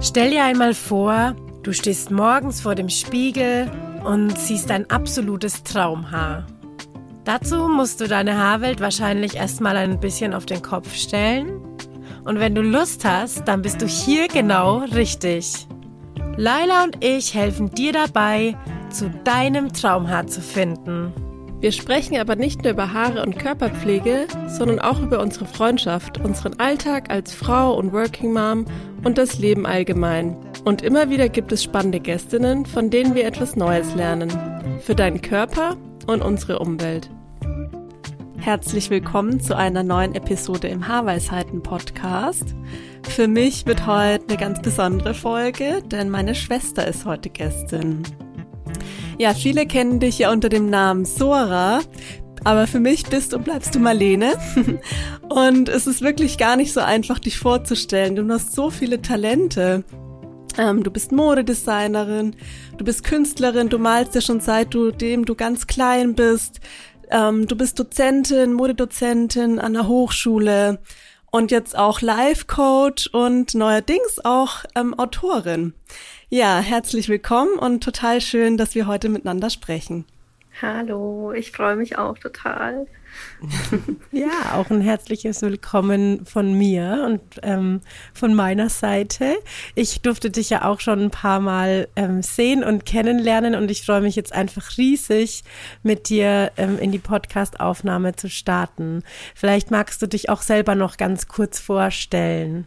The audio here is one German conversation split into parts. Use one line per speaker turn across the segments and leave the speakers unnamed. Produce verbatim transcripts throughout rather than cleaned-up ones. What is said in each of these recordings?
Stell dir einmal vor, du stehst morgens vor dem Spiegel und siehst dein absolutes Traumhaar. Dazu musst du deine Haarwelt wahrscheinlich erstmal ein bisschen auf den Kopf stellen. Und wenn du Lust hast, dann bist du hier genau richtig. Laila und ich helfen dir dabei, zu deinem Traumhaar zu finden.
Wir sprechen aber nicht nur über Haare und Körperpflege, sondern auch über unsere Freundschaft, unseren Alltag als Frau und Working Mom und das Leben allgemein. Und immer wieder gibt es spannende Gästinnen, von denen wir etwas Neues lernen. Für deinen Körper und unsere Umwelt.
Herzlich willkommen zu einer neuen Episode im Haarweisheiten-Podcast. Für mich wird heute eine ganz besondere Folge, denn meine Schwester ist heute Gästin. Ja, viele kennen dich ja unter dem Namen Sora, aber für mich bist und bleibst du Marlene. Und es ist wirklich gar nicht so einfach, dich vorzustellen. Du hast so viele Talente. Ähm, du bist Modedesignerin, du bist Künstlerin, du malst ja schon seitdem du ganz klein bist. Ähm, du bist Dozentin, Modedozentin an der Hochschule und jetzt auch Life-Coach und neuerdings auch ähm, Autorin. Ja, herzlich willkommen und total schön, dass wir heute miteinander sprechen.
Hallo, ich freue mich auch total.
Ja, auch ein herzliches Willkommen von mir und ähm, von meiner Seite. Ich durfte dich ja auch schon ein paar Mal ähm, sehen und kennenlernen und ich freue mich jetzt einfach riesig, mit dir ähm, in die Podcast-Aufnahme zu starten. Vielleicht magst du dich auch selber noch ganz kurz vorstellen.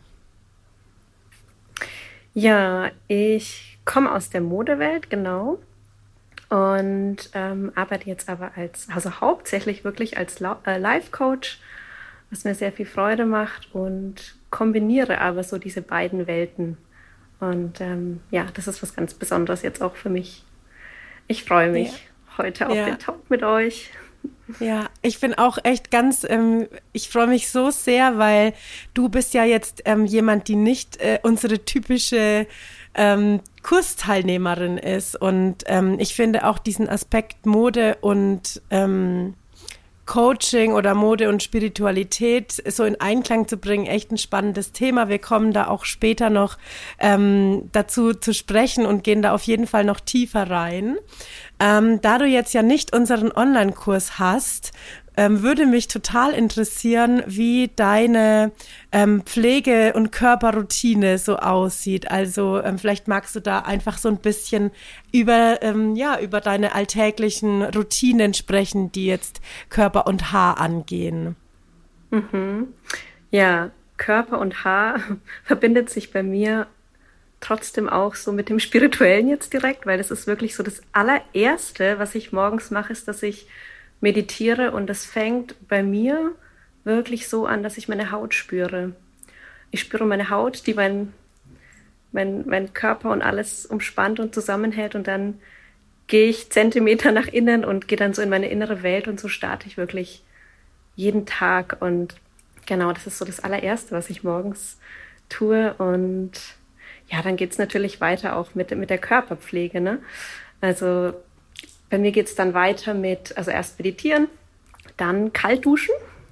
Ja, ich komme aus der Modewelt, genau. Und ähm, arbeite jetzt aber als, also hauptsächlich wirklich als La- äh, Life-Coach, was mir sehr viel Freude macht und kombiniere aber so diese beiden Welten. Und ähm, ja, das ist was ganz Besonderes jetzt auch für mich. Ich freue mich ja. heute auf ja. den Talk mit euch.
Ja, ich bin auch echt ganz, ähm, ich freue mich so sehr, weil du bist ja jetzt ähm, jemand, die nicht äh, unsere typische ähm, Kursteilnehmerin ist und ähm, ich finde auch diesen Aspekt Mode und ähm, Coaching oder Mode und Spiritualität so in Einklang zu bringen, echt ein spannendes Thema. Wir kommen da auch später noch ähm, dazu zu sprechen und gehen da auf jeden Fall noch tiefer rein. Ähm, da du jetzt ja nicht unseren Online-Kurs hast, ähm, würde mich total interessieren, wie deine ähm, Pflege- und Körperroutine so aussieht. Also ähm, vielleicht magst du da einfach so ein bisschen über, ähm, ja, über deine alltäglichen Routinen sprechen, die jetzt Körper und Haar angehen.
Mhm. Ja, Körper und Haar verbindet sich bei mir trotzdem auch so mit dem Spirituellen jetzt direkt, weil das ist wirklich so das allererste, was ich morgens mache, ist, dass ich meditiere und das fängt bei mir wirklich so an, dass ich meine Haut spüre. Ich spüre meine Haut, die mein, mein, mein Körper und alles umspannt und zusammenhält und dann gehe ich Zentimeter nach innen und gehe dann so in meine innere Welt und so starte ich wirklich jeden Tag und genau, das ist so das allererste, was ich morgens tue und ja, dann geht's natürlich weiter auch mit, mit der Körperpflege, ne? Also bei mir geht's dann weiter mit, also erst meditieren, dann kalt duschen.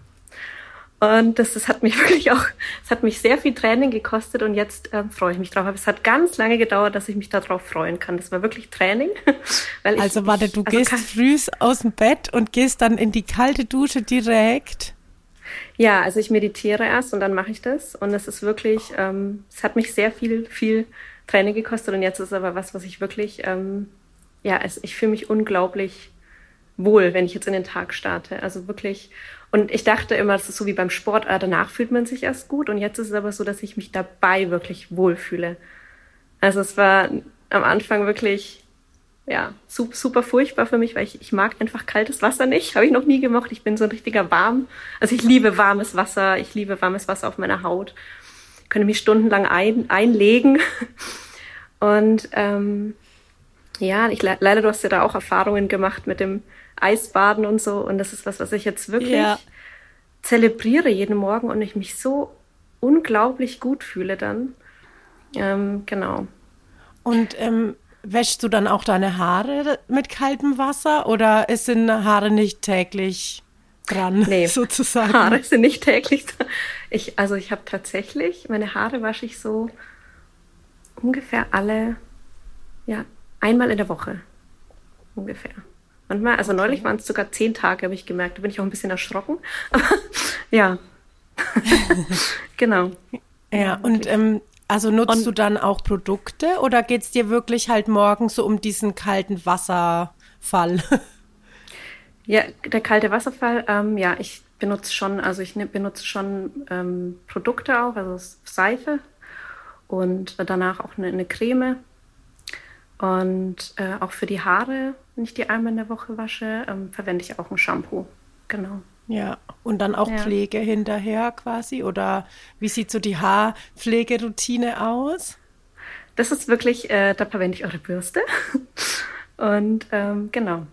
Und das, das hat mich wirklich auch, es hat mich sehr viel Training gekostet und jetzt ähm, freue ich mich drauf. Aber es hat ganz lange gedauert, dass ich mich darauf freuen kann. Das war wirklich Training. Weil ich,
also warte, du also gehst kann, früh aus dem Bett und gehst dann in die kalte Dusche direkt?
Ja, also ich meditiere erst und dann mache ich das. Und es ist wirklich, ähm, es hat mich sehr viel, viel Training gekostet. Und jetzt ist aber was, was ich wirklich, ähm, ja, es, ich fühle mich unglaublich wohl, wenn ich jetzt in den Tag starte. Also wirklich, und ich dachte immer, das ist so wie beim Sport, äh, danach fühlt man sich erst gut. Und jetzt ist es aber so, dass ich mich dabei wirklich wohlfühle. Also es war am Anfang wirklich, ja, super, super furchtbar für mich, weil ich, ich mag einfach kaltes Wasser nicht. Habe ich noch nie gemocht. Ich bin so ein richtiger warm. Also ich liebe warmes Wasser. Ich liebe warmes Wasser auf meiner Haut. Ich könnte mich stundenlang ein, einlegen. Und ähm, ja, ich, leider, du hast ja da auch Erfahrungen gemacht mit dem Eisbaden und so. Und das ist was, was ich jetzt wirklich ja. zelebriere jeden Morgen und ich mich so unglaublich gut fühle dann. Ähm, genau.
Und ähm, wäschst du dann auch deine Haare mit kaltem Wasser oder sind Haare nicht täglich dran,
nee,
sozusagen?
Haare sind nicht täglich dran. Ich, also ich habe tatsächlich, meine Haare wasche ich so ungefähr alle, ja, einmal in der Woche. Ungefähr. Manchmal, also okay. Neulich waren es sogar zehn Tage, habe ich gemerkt. Da bin ich auch ein bisschen erschrocken. Aber ja. Genau.
Ja, und ähm, also nutzt
Und-
du dann auch Produkte oder geht's dir wirklich halt morgen so um diesen kalten Wasserfall?
Ja, der kalte Wasserfall, ähm, ja, ich benutze schon, also ich ne, benutze schon ähm, Produkte auch, also Seife und danach auch eine, eine Creme. Und äh, auch für die Haare, wenn ich die einmal in der Woche wasche, ähm, verwende ich auch ein Shampoo. Genau.
Ja, und dann auch
Ja.
Pflege hinterher quasi? Oder wie sieht so die Haarpflegeroutine aus?
Das ist wirklich, äh, da verwende ich eure Bürste. Und ähm, genau.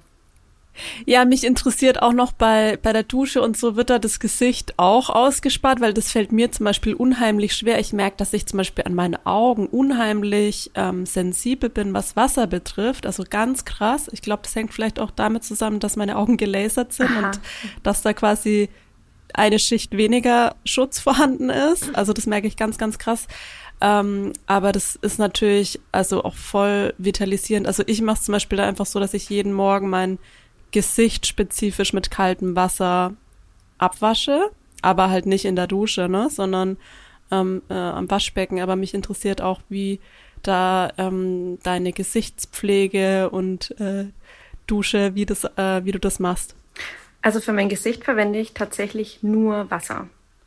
Ja, mich interessiert auch noch bei, bei der Dusche und so wird da das Gesicht auch ausgespart, weil das fällt mir zum Beispiel unheimlich schwer. Ich merke, dass ich zum Beispiel an meine Augen unheimlich ähm, sensibel bin, was Wasser betrifft. Also ganz krass. Ich glaube, das hängt vielleicht auch damit zusammen, dass meine Augen gelasert sind
Aha.
und dass da quasi eine Schicht weniger Schutz vorhanden ist. Also das merke ich ganz, ganz krass. Ähm, aber das ist natürlich also auch voll vitalisierend. Also ich mache es zum Beispiel da einfach so, dass ich jeden Morgen mein Gesicht spezifisch mit kaltem Wasser abwasche, aber halt nicht in der Dusche, ne, sondern ähm, äh, am Waschbecken. Aber mich interessiert auch, wie da ähm, deine Gesichtspflege und äh, Dusche, wie das, äh, wie du das machst.
Also für mein Gesicht verwende ich tatsächlich nur Wasser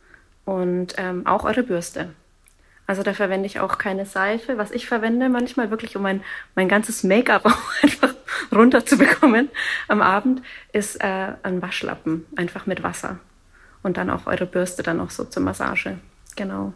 und ähm, auch eure Bürste. Also da verwende ich auch keine Seife. Was ich verwende manchmal wirklich, um mein, mein ganzes Make-up auch einfach runterzubekommen am Abend, ist äh, ein Waschlappen, einfach mit Wasser. Und dann auch eure Bürste dann auch so zur Massage. Genau.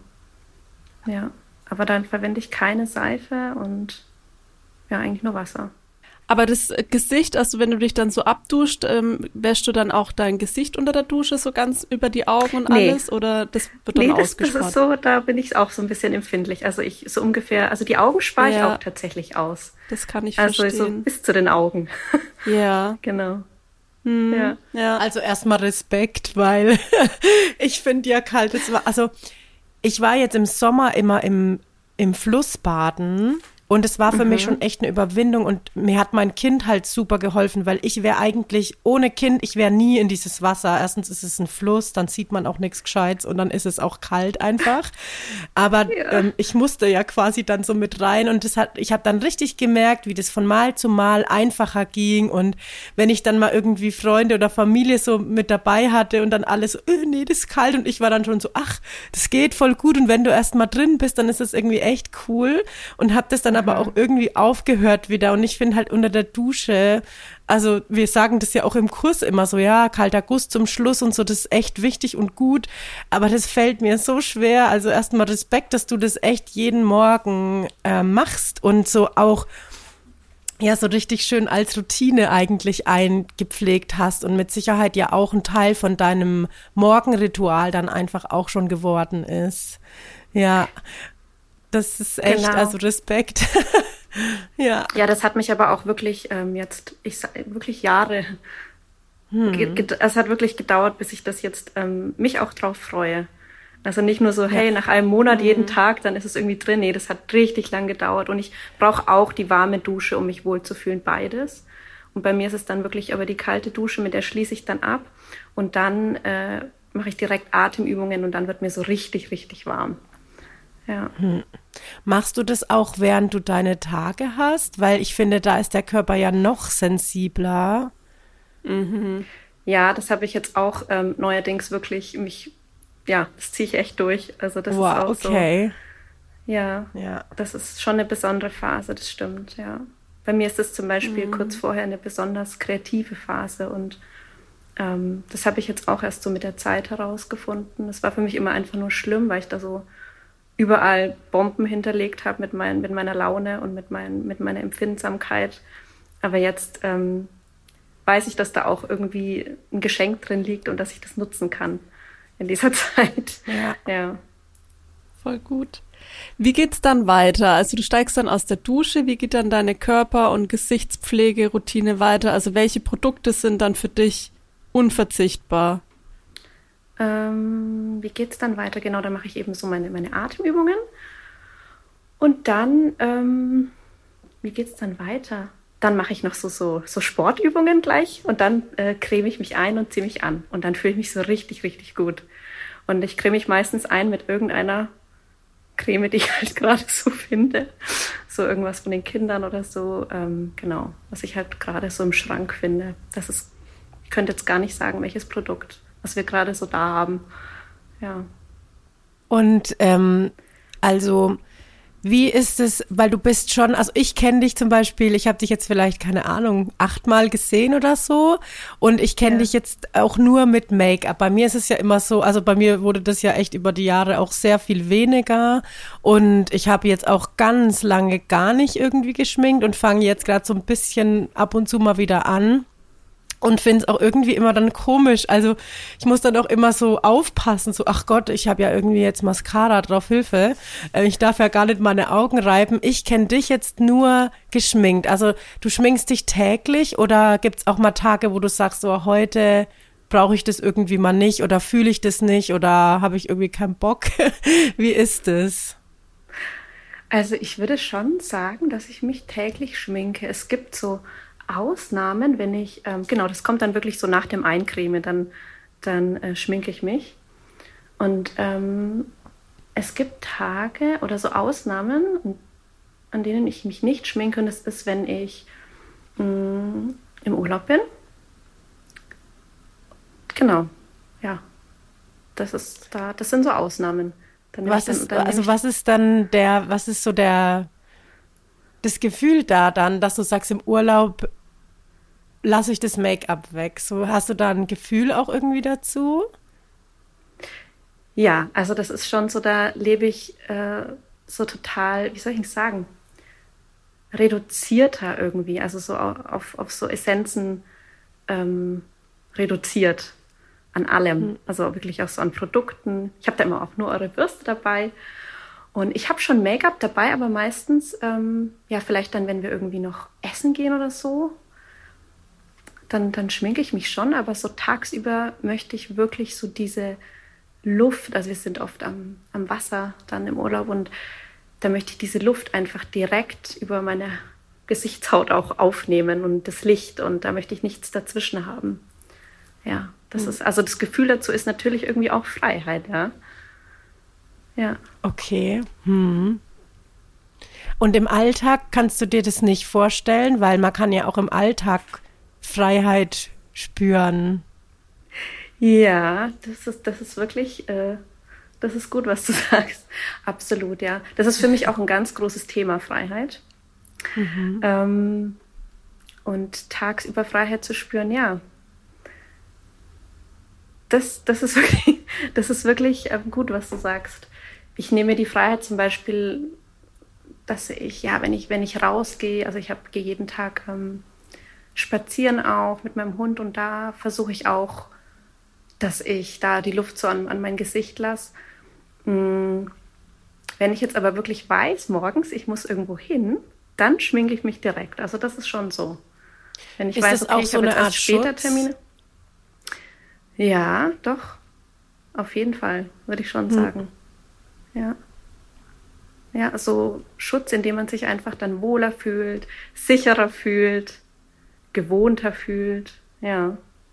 Ja, aber dann verwende ich keine Seife und ja, eigentlich nur Wasser.
Aber das Gesicht, also wenn du dich dann so abduscht, ähm, wäschst du dann auch dein Gesicht unter der Dusche so ganz über die Augen und
Nee.
alles? Oder das wird dann
Nee, das, das
ausgespart?
ist so, da bin ich auch so ein bisschen empfindlich. Also ich so ungefähr, also die Augen spare ich
Ja.
auch tatsächlich aus.
Das kann ich
Also so
verstehen.
bis zu den Augen.
Ja.
Genau.
Hm.
Ja.
Ja.
Also erstmal Respekt, weil ich finde ja kaltes Wasser, also ich war jetzt im Sommer immer im, im Fluss baden und es war für
Mhm.
mich schon echt eine Überwindung und mir hat mein Kind halt super geholfen, weil ich wäre eigentlich ohne Kind, ich wäre nie in dieses Wasser. Erstens ist es ein Fluss, dann sieht man auch nichts Gescheites und dann ist es auch kalt einfach. Aber
Ja.
ähm, ich musste ja quasi dann so mit rein und das hat, ich habe dann richtig gemerkt, wie das von Mal zu Mal einfacher ging und wenn ich dann mal irgendwie Freunde oder Familie so mit dabei hatte und dann alles so, äh, nee, das ist kalt und ich war dann schon so, ach, das geht voll gut und wenn du erst mal drin bist, dann ist das irgendwie echt cool und habe das dann aber auch irgendwie aufgehört wieder und ich finde halt unter der Dusche, also wir sagen das ja auch im Kurs immer so, ja, kalter Guss zum Schluss und so, das ist echt wichtig und gut, aber das fällt mir so schwer, also erstmal Respekt, dass du das echt jeden Morgen äh, machst und so auch ja, so richtig schön als Routine eigentlich eingepflegt hast und mit Sicherheit ja auch ein Teil von deinem Morgenritual dann einfach auch schon geworden ist. Ja, das ist echt,
Genau.
also Respekt. Ja.
Ja, das hat mich aber auch wirklich ähm, jetzt, ich sa- wirklich Jahre, ge- ge- es hat wirklich gedauert, bis ich das jetzt ähm, mich auch drauf freue. Also nicht nur so, hey, nach einem Monat jeden Tag, dann ist es irgendwie drin. Nee, das hat richtig lang gedauert und ich brauche auch die warme Dusche, um mich wohlzufühlen, beides. Und bei mir ist es dann wirklich aber die kalte Dusche, mit der schließe ich dann ab und dann äh, mache ich direkt Atemübungen und dann wird mir so richtig, richtig warm. Ja.
Machst du das auch, während du deine Tage hast? Weil ich finde, da ist der Körper ja noch sensibler.
Ja, das habe ich jetzt auch ähm, neuerdings wirklich mich, ja, das ziehe ich echt durch. Also das
Wow,
ist auch
okay.
so. Ja,
Ja.
das ist schon eine besondere Phase, das stimmt, ja. Bei mir ist es zum Beispiel kurz vorher eine besonders kreative Phase und ähm, das habe ich jetzt auch erst so mit der Zeit herausgefunden. Das war für mich immer einfach nur schlimm, weil ich da so überall Bomben hinterlegt habe mit, mein, mit meiner Laune und mit, mein, mit meiner Empfindsamkeit. Aber jetzt ähm, weiß ich, dass da auch irgendwie ein Geschenk drin liegt und dass ich das nutzen kann in dieser Zeit.
Ja.
Ja.
Voll gut. Wie geht's dann weiter? Also du steigst dann aus der Dusche. Wie geht dann deine Körper- und Gesichtspflegeroutine weiter? Also welche Produkte sind dann für dich unverzichtbar?
Ähm, wie geht's dann weiter? Genau, da mache ich eben so meine, meine Atemübungen. Und dann, ähm, wie geht's dann weiter? Dann mache ich noch so, so, so Sportübungen gleich und dann äh, creme ich mich ein und ziehe mich an. Und dann fühle ich mich so richtig, richtig gut. Und ich creme mich meistens ein mit irgendeiner Creme, die ich halt gerade so finde. So irgendwas von den Kindern oder so. Ähm, genau, was ich halt gerade so im Schrank finde. Das ist, ich könnte jetzt gar nicht sagen, welches Produkt, was wir gerade so da haben. Ja.
Und ähm, also wie ist es, weil du bist schon, also ich kenne dich zum Beispiel, ich habe dich jetzt vielleicht, keine Ahnung, achtmal gesehen oder so und ich kenne
Ja.
dich jetzt auch nur mit Make-up. Bei mir ist es ja immer so, also bei mir wurde das ja echt über die Jahre auch sehr viel weniger und ich habe jetzt auch ganz lange gar nicht irgendwie geschminkt und fange jetzt gerade so ein bisschen ab und zu mal wieder an. Und finde es auch irgendwie immer dann komisch. Also ich muss dann auch immer so aufpassen, so ach Gott, ich habe ja irgendwie jetzt Mascara drauf, Hilfe. Äh, ich darf ja gar nicht meine Augen reiben. Ich kenne dich jetzt nur geschminkt. Also du schminkst dich täglich oder gibt's auch mal Tage, wo du sagst, so heute brauche ich das irgendwie mal nicht oder fühle ich das nicht oder habe ich irgendwie keinen Bock? Wie ist es?
Also ich würde schon sagen, dass ich mich täglich schminke. Es gibt so Ausnahmen, wenn ich, ähm, genau, das kommt dann wirklich so nach dem Eincremen, dann, dann äh, schminke ich mich. Und ähm, es gibt Tage oder so Ausnahmen, an denen ich mich nicht schminke. Und das ist, wenn ich mh, im Urlaub bin. Genau, ja. Das ist da, das sind so Ausnahmen. Dann nehme
Was
ich dann,
ist,
dann nehme
also
ich,
was ist dann der, was ist so der, das Gefühl da dann, dass du sagst, im Urlaub lasse ich das Make-up weg? So, hast du da ein Gefühl auch irgendwie dazu?
Ja, also das ist schon so, da lebe ich äh, so total, wie soll ich es sagen, reduzierter irgendwie, also so au- auf, auf so Essenzen ähm, reduziert an allem, also wirklich auch so an Produkten. Ich habe da immer auch nur eure Bürste dabei und ich habe schon Make-up dabei, aber meistens, ähm, ja, vielleicht dann, wenn wir irgendwie noch essen gehen oder so, dann, dann schminke ich mich schon, aber so tagsüber möchte ich wirklich so diese Luft, also wir sind oft am, am Wasser dann im Urlaub und da möchte ich diese Luft einfach direkt über meine Gesichtshaut auch aufnehmen und das Licht und da möchte ich nichts dazwischen haben. Ja, das ist, also das Gefühl dazu ist natürlich irgendwie auch Freiheit, ja. Ja.
Okay. Hm. Und im Alltag kannst du dir das nicht vorstellen, weil man kann ja auch im Alltag Freiheit spüren.
Ja, das ist, das ist wirklich, äh, das ist gut, was du sagst. Absolut, ja. Das ist für mich auch ein ganz großes Thema, Freiheit.
Mhm.
Ähm, und tagsüber Freiheit zu spüren, ja. Das, das ist wirklich, das ist wirklich ähm, gut, was du sagst. Ich nehme mir die Freiheit zum Beispiel, dass ich, ja, wenn ich, wenn ich rausgehe, also ich hab, gehe jeden Tag ähm, spazieren auch mit meinem Hund und da versuche ich auch, dass ich da die Luft so an, an mein Gesicht lasse. Hm. Wenn ich jetzt aber wirklich weiß, morgens, ich muss irgendwo hin, dann schminke ich mich direkt. Also das ist schon so. Wenn ich
Ist
weiß,
das
okay,
auch
ich
so
habe
eine
jetzt
Art
erst später
Schutz?
Termine. Ja, doch. Auf jeden Fall, würde ich schon
Hm.
sagen. Ja. Ja, so Schutz, indem man sich einfach dann wohler fühlt, sicherer fühlt, gewohnter fühlt. Ja.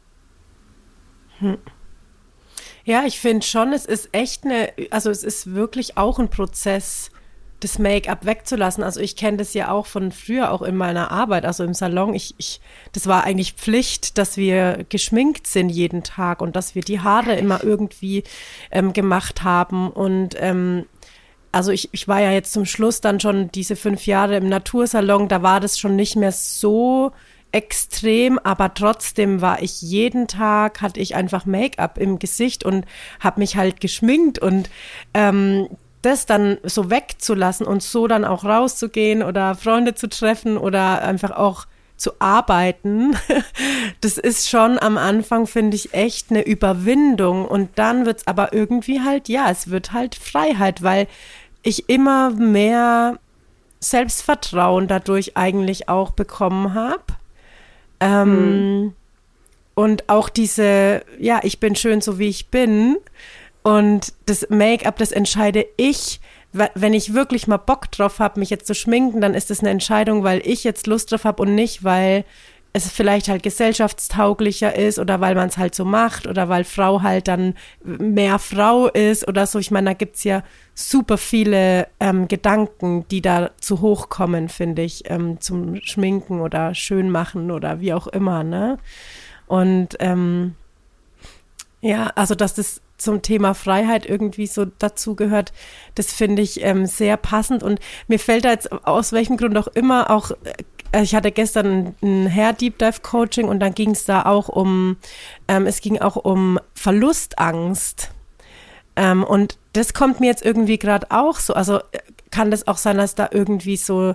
Ja, ich finde schon, es ist echt eine, also es ist wirklich auch ein Prozess, das Make-up wegzulassen. Also ich kenne das ja auch von früher, auch in meiner Arbeit, also im Salon. Ich, ich, das war eigentlich Pflicht, dass wir geschminkt sind jeden Tag und dass wir die Haare immer irgendwie ähm, gemacht haben. Und ähm, also ich, ich war ja jetzt zum Schluss dann schon diese fünf Jahre im Natursalon, da war das schon nicht mehr so extrem, aber trotzdem war ich jeden Tag, hatte ich einfach Make-up im Gesicht und habe mich halt geschminkt und ähm, das dann so wegzulassen und so dann auch rauszugehen oder Freunde zu treffen oder einfach auch zu arbeiten, das ist schon am Anfang, finde ich, echt eine Überwindung und dann wird's aber irgendwie halt, ja, es wird halt Freiheit, weil ich immer mehr Selbstvertrauen dadurch eigentlich auch bekommen habe. Ähm, hm. Und auch diese, ja, ich bin schön so wie ich bin und das Make-up, das entscheide ich, wenn ich wirklich mal Bock drauf habe, mich jetzt zu schminken, dann ist das eine Entscheidung, weil ich jetzt Lust drauf habe und nicht, weil es vielleicht halt gesellschaftstauglicher ist oder weil man es halt so macht oder weil Frau halt dann mehr Frau ist oder so. Ich meine, da gibt's ja super viele ähm, Gedanken, die da zu hoch kommen, finde ich, ähm, zum Schminken oder Schönmachen oder wie auch immer, ne? Und ähm, ja, also dass das zum Thema Freiheit irgendwie so dazu gehört, das finde ich ähm, sehr passend und mir fällt da jetzt aus welchem Grund auch immer auch, äh, ich hatte gestern ein Hair Deep Dive Coaching und dann ging es da auch um, ähm, es ging auch um Verlustangst ähm, und das kommt mir jetzt irgendwie gerade auch so, also kann das auch sein, dass da irgendwie so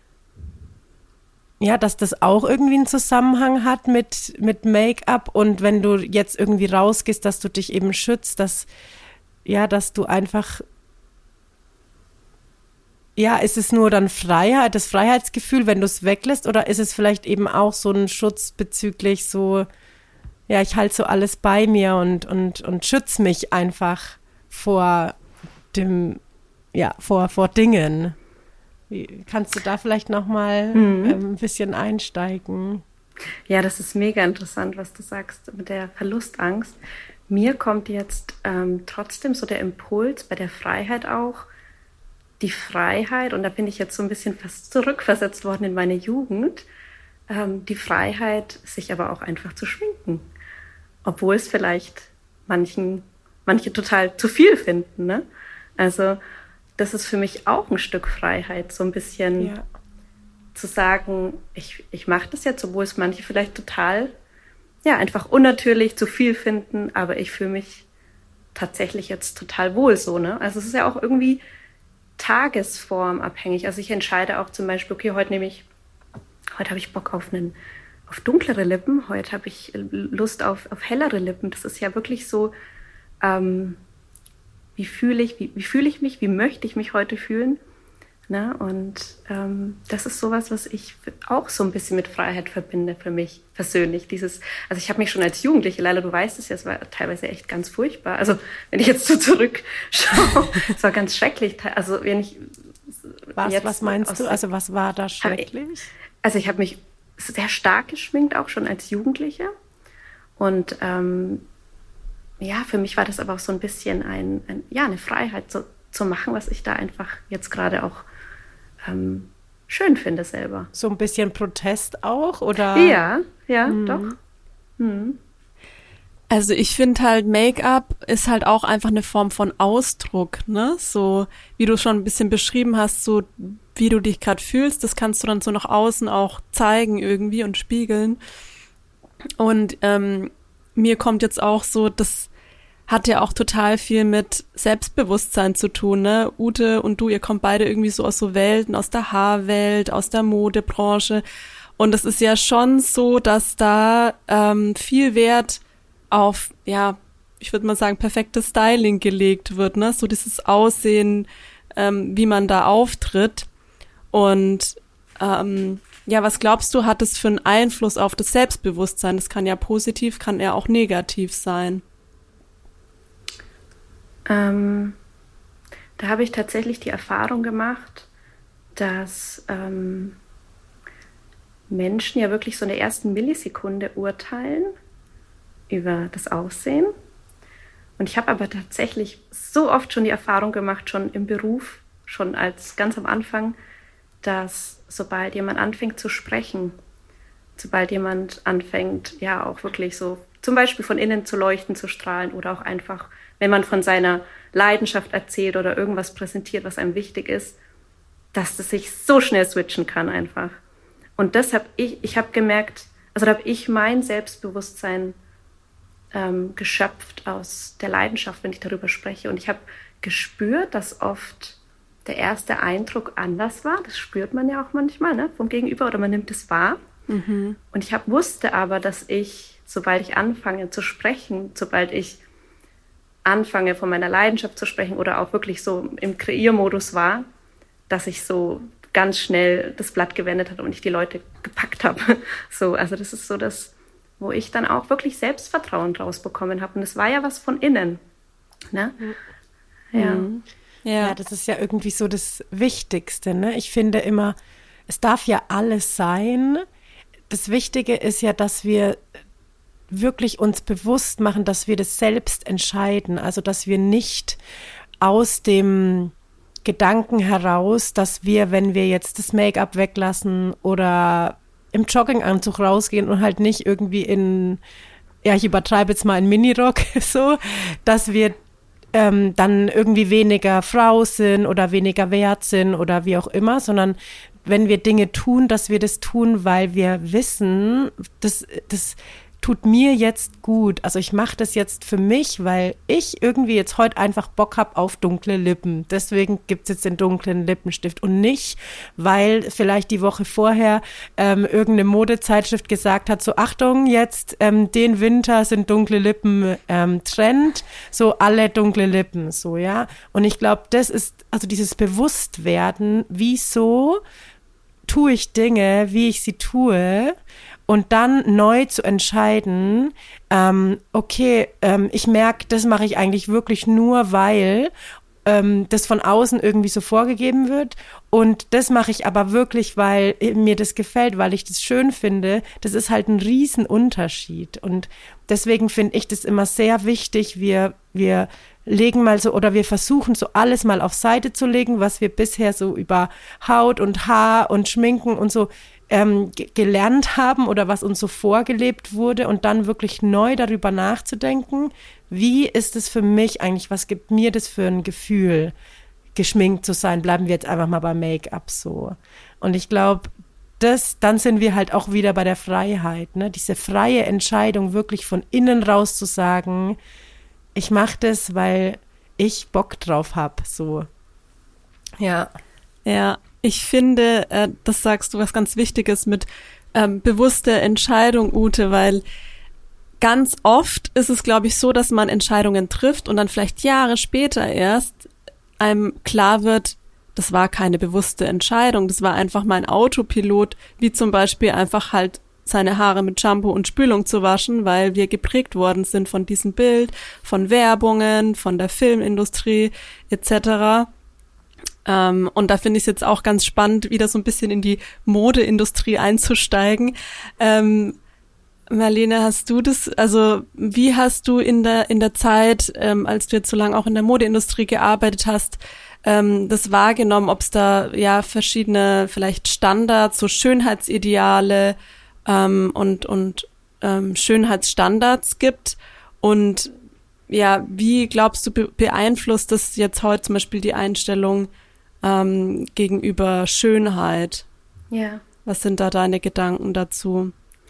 ja, dass das auch irgendwie einen Zusammenhang hat mit, mit Make-up und wenn du jetzt irgendwie rausgehst, dass du dich eben schützt, dass, ja, dass du einfach, ja, ist es nur dann Freiheit, das Freiheitsgefühl, wenn du es weglässt oder ist es vielleicht eben auch so ein Schutz bezüglich so, ja, ich halte so alles bei mir und, und, und schütze mich einfach vor dem, ja, vor, vor Dingen. Wie, kannst du da vielleicht nochmal mhm. ähm, ein bisschen einsteigen?
Ja, das ist mega interessant, was du sagst mit der Verlustangst. Mir kommt jetzt ähm, trotzdem so der Impuls bei der Freiheit auch, die Freiheit, und da bin ich jetzt so ein bisschen fast zurückversetzt worden in meine Jugend, ähm, die Freiheit, sich aber auch einfach zu schminken. Obwohl es vielleicht manchen, manche total zu viel finden, ne? Also das ist für mich auch ein Stück Freiheit, so ein bisschen ja. zu sagen, ich, ich mache das jetzt, obwohl es manche vielleicht total, ja, einfach unnatürlich, zu viel finden, aber ich fühle mich tatsächlich jetzt total wohl so, ne? Also es ist ja auch irgendwie tagesformabhängig. Also ich entscheide auch zum Beispiel, okay, heute nehme ich, heute habe ich Bock auf einen, auf dunklere Lippen, heute habe ich Lust auf, auf hellere Lippen. Das ist ja wirklich so, ähm, wie fühle ich, wie, wie fühle ich mich, wie möchte ich mich heute fühlen? Ne? Und ähm, das ist sowas, was ich auch so ein bisschen mit Freiheit verbinde für mich persönlich. Dieses, also ich habe mich schon als Jugendliche, Leila, du weißt es ja, es war teilweise echt ganz furchtbar. Also wenn ich jetzt so zurückschaue, es war ganz schrecklich. Also wenn ich
was, jetzt was meinst du? Also was war da schrecklich?
Ich, also ich habe mich sehr stark geschminkt, auch schon als Jugendliche. Und ähm, ja, für mich war das aber auch so ein bisschen ein, ein ja, eine Freiheit so, zu machen, was ich da einfach jetzt gerade auch ähm, schön finde selber.
So ein bisschen Protest auch, oder?
Ja, ja, mhm. doch. Mhm.
Also ich finde halt, Make-up ist halt auch einfach eine Form von Ausdruck, ne? So, wie du schon ein bisschen beschrieben hast, so wie du dich gerade fühlst, das kannst du dann so nach außen auch zeigen irgendwie und spiegeln. Und ähm, mir kommt jetzt auch so, das hat ja auch total viel mit Selbstbewusstsein zu tun, ne? Ute und du, ihr kommt beide irgendwie so aus so Welten, aus der Haarwelt, aus der Modebranche. Und es ist ja schon so, dass da ähm, viel Wert auf, ja, ich würde mal sagen, perfektes Styling gelegt wird, ne? So dieses Aussehen, ähm, wie man da auftritt. Und ähm, ja, was glaubst du, hat es für einen Einfluss auf das Selbstbewusstsein? Das kann ja positiv, kann ja auch negativ sein.
Ähm, da habe ich tatsächlich die Erfahrung gemacht, dass ähm, Menschen ja wirklich so in der ersten Millisekunde urteilen über das Aussehen. Und ich habe aber tatsächlich so oft schon die Erfahrung gemacht, schon im Beruf, schon als ganz am Anfang, dass sobald jemand anfängt zu sprechen, sobald jemand anfängt, ja auch wirklich so zum Beispiel von innen zu leuchten, zu strahlen oder auch einfach, wenn man von seiner Leidenschaft erzählt oder irgendwas präsentiert, was einem wichtig ist, dass das sich so schnell switchen kann einfach. Und das habe ich, ich habe gemerkt, also da habe ich mein Selbstbewusstsein ähm, geschöpft aus der Leidenschaft, wenn ich darüber spreche. Und ich habe gespürt, dass oft der erste Eindruck anders war. Das spürt man ja auch manchmal, ne, vom Gegenüber, oder man nimmt es wahr. Mhm. Und ich hab, wusste aber, dass ich, sobald ich anfange zu sprechen, sobald ich anfange von meiner Leidenschaft zu sprechen oder auch wirklich so im Kreiermodus war, dass ich so ganz schnell das Blatt gewendet habe und ich die Leute gepackt habe. So, also das ist so das, wo ich dann auch wirklich Selbstvertrauen draus bekommen habe. Und das war ja was von innen. Ne?
Ja. Mhm. Ja. ja, das ist ja irgendwie so das Wichtigste, ne? Ich finde immer, es darf ja alles sein. Das Wichtige ist ja, dass wir wirklich uns bewusst machen, dass wir das selbst entscheiden. Also, dass wir nicht aus dem Gedanken heraus, dass wir, wenn wir jetzt das Make-up weglassen oder im Jogginganzug rausgehen und halt nicht irgendwie in, ja, ich übertreibe jetzt mal in Minirock, so, dass wir ähm, dann irgendwie weniger Frau sind oder weniger wert sind oder wie auch immer, sondern wenn wir Dinge tun, dass wir das tun, weil wir wissen, das, das tut mir jetzt gut. Also ich mache das jetzt für mich, weil ich irgendwie jetzt heute einfach Bock habe auf dunkle Lippen. Deswegen gibt's jetzt den dunklen Lippenstift und nicht, weil vielleicht die Woche vorher ähm, irgendeine Modezeitschrift gesagt hat, so Achtung, jetzt ähm, den Winter sind dunkle Lippen ähm, Trend, so alle dunkle Lippen, so, ja. Und ich glaube, das ist, also dieses Bewusstwerden, wieso tue ich Dinge, wie ich sie tue, und dann neu zu entscheiden, ähm, okay, ähm, ich merke, das mache ich eigentlich wirklich nur, weil ähm, das von außen irgendwie so vorgegeben wird, und das mache ich aber wirklich, weil mir das gefällt, weil ich das schön finde. Das ist halt ein Riesenunterschied, und deswegen finde ich das immer sehr wichtig, wir, wir legen mal so, oder wir versuchen so alles mal auf Seite zu legen, was wir bisher so über Haut und Haar und Schminken und so ähm, g- gelernt haben oder was uns so vorgelebt wurde, und dann wirklich neu darüber nachzudenken, wie ist es für mich eigentlich, was gibt mir das für ein Gefühl, geschminkt zu sein, bleiben wir jetzt einfach mal beim Make-up so. Und ich glaube, das, dann sind wir halt auch wieder bei der Freiheit, ne? Diese freie Entscheidung, wirklich von innen raus zu sagen, ich mache das, weil ich Bock drauf habe, so. Ja.
Ja, ich finde, äh, das sagst du was ganz Wichtiges mit ähm, bewusster Entscheidung, Ute, weil ganz oft ist es, glaube ich, so, dass man Entscheidungen trifft und dann vielleicht Jahre später erst einem klar wird, das war keine bewusste Entscheidung, das war einfach mein Autopilot, wie zum Beispiel einfach halt seine Haare mit Shampoo und Spülung zu waschen, weil wir geprägt worden sind von diesem Bild, von Werbungen, von der Filmindustrie et cetera. Ähm, und da finde ich es jetzt auch ganz spannend, wieder so ein bisschen in die Modeindustrie einzusteigen. Ähm, Marlene, hast du das, also wie hast du in der in der Zeit, ähm, als du jetzt so lange auch in der Modeindustrie gearbeitet hast, ähm, das wahrgenommen, ob es da ja verschiedene vielleicht Standards, so Schönheitsideale ähm, und und ähm, Schönheitsstandards gibt, und ja, wie glaubst du, be- beeinflusst das jetzt heute zum Beispiel die Einstellung ähm, gegenüber Schönheit?
Ja.
Was sind da deine Gedanken dazu?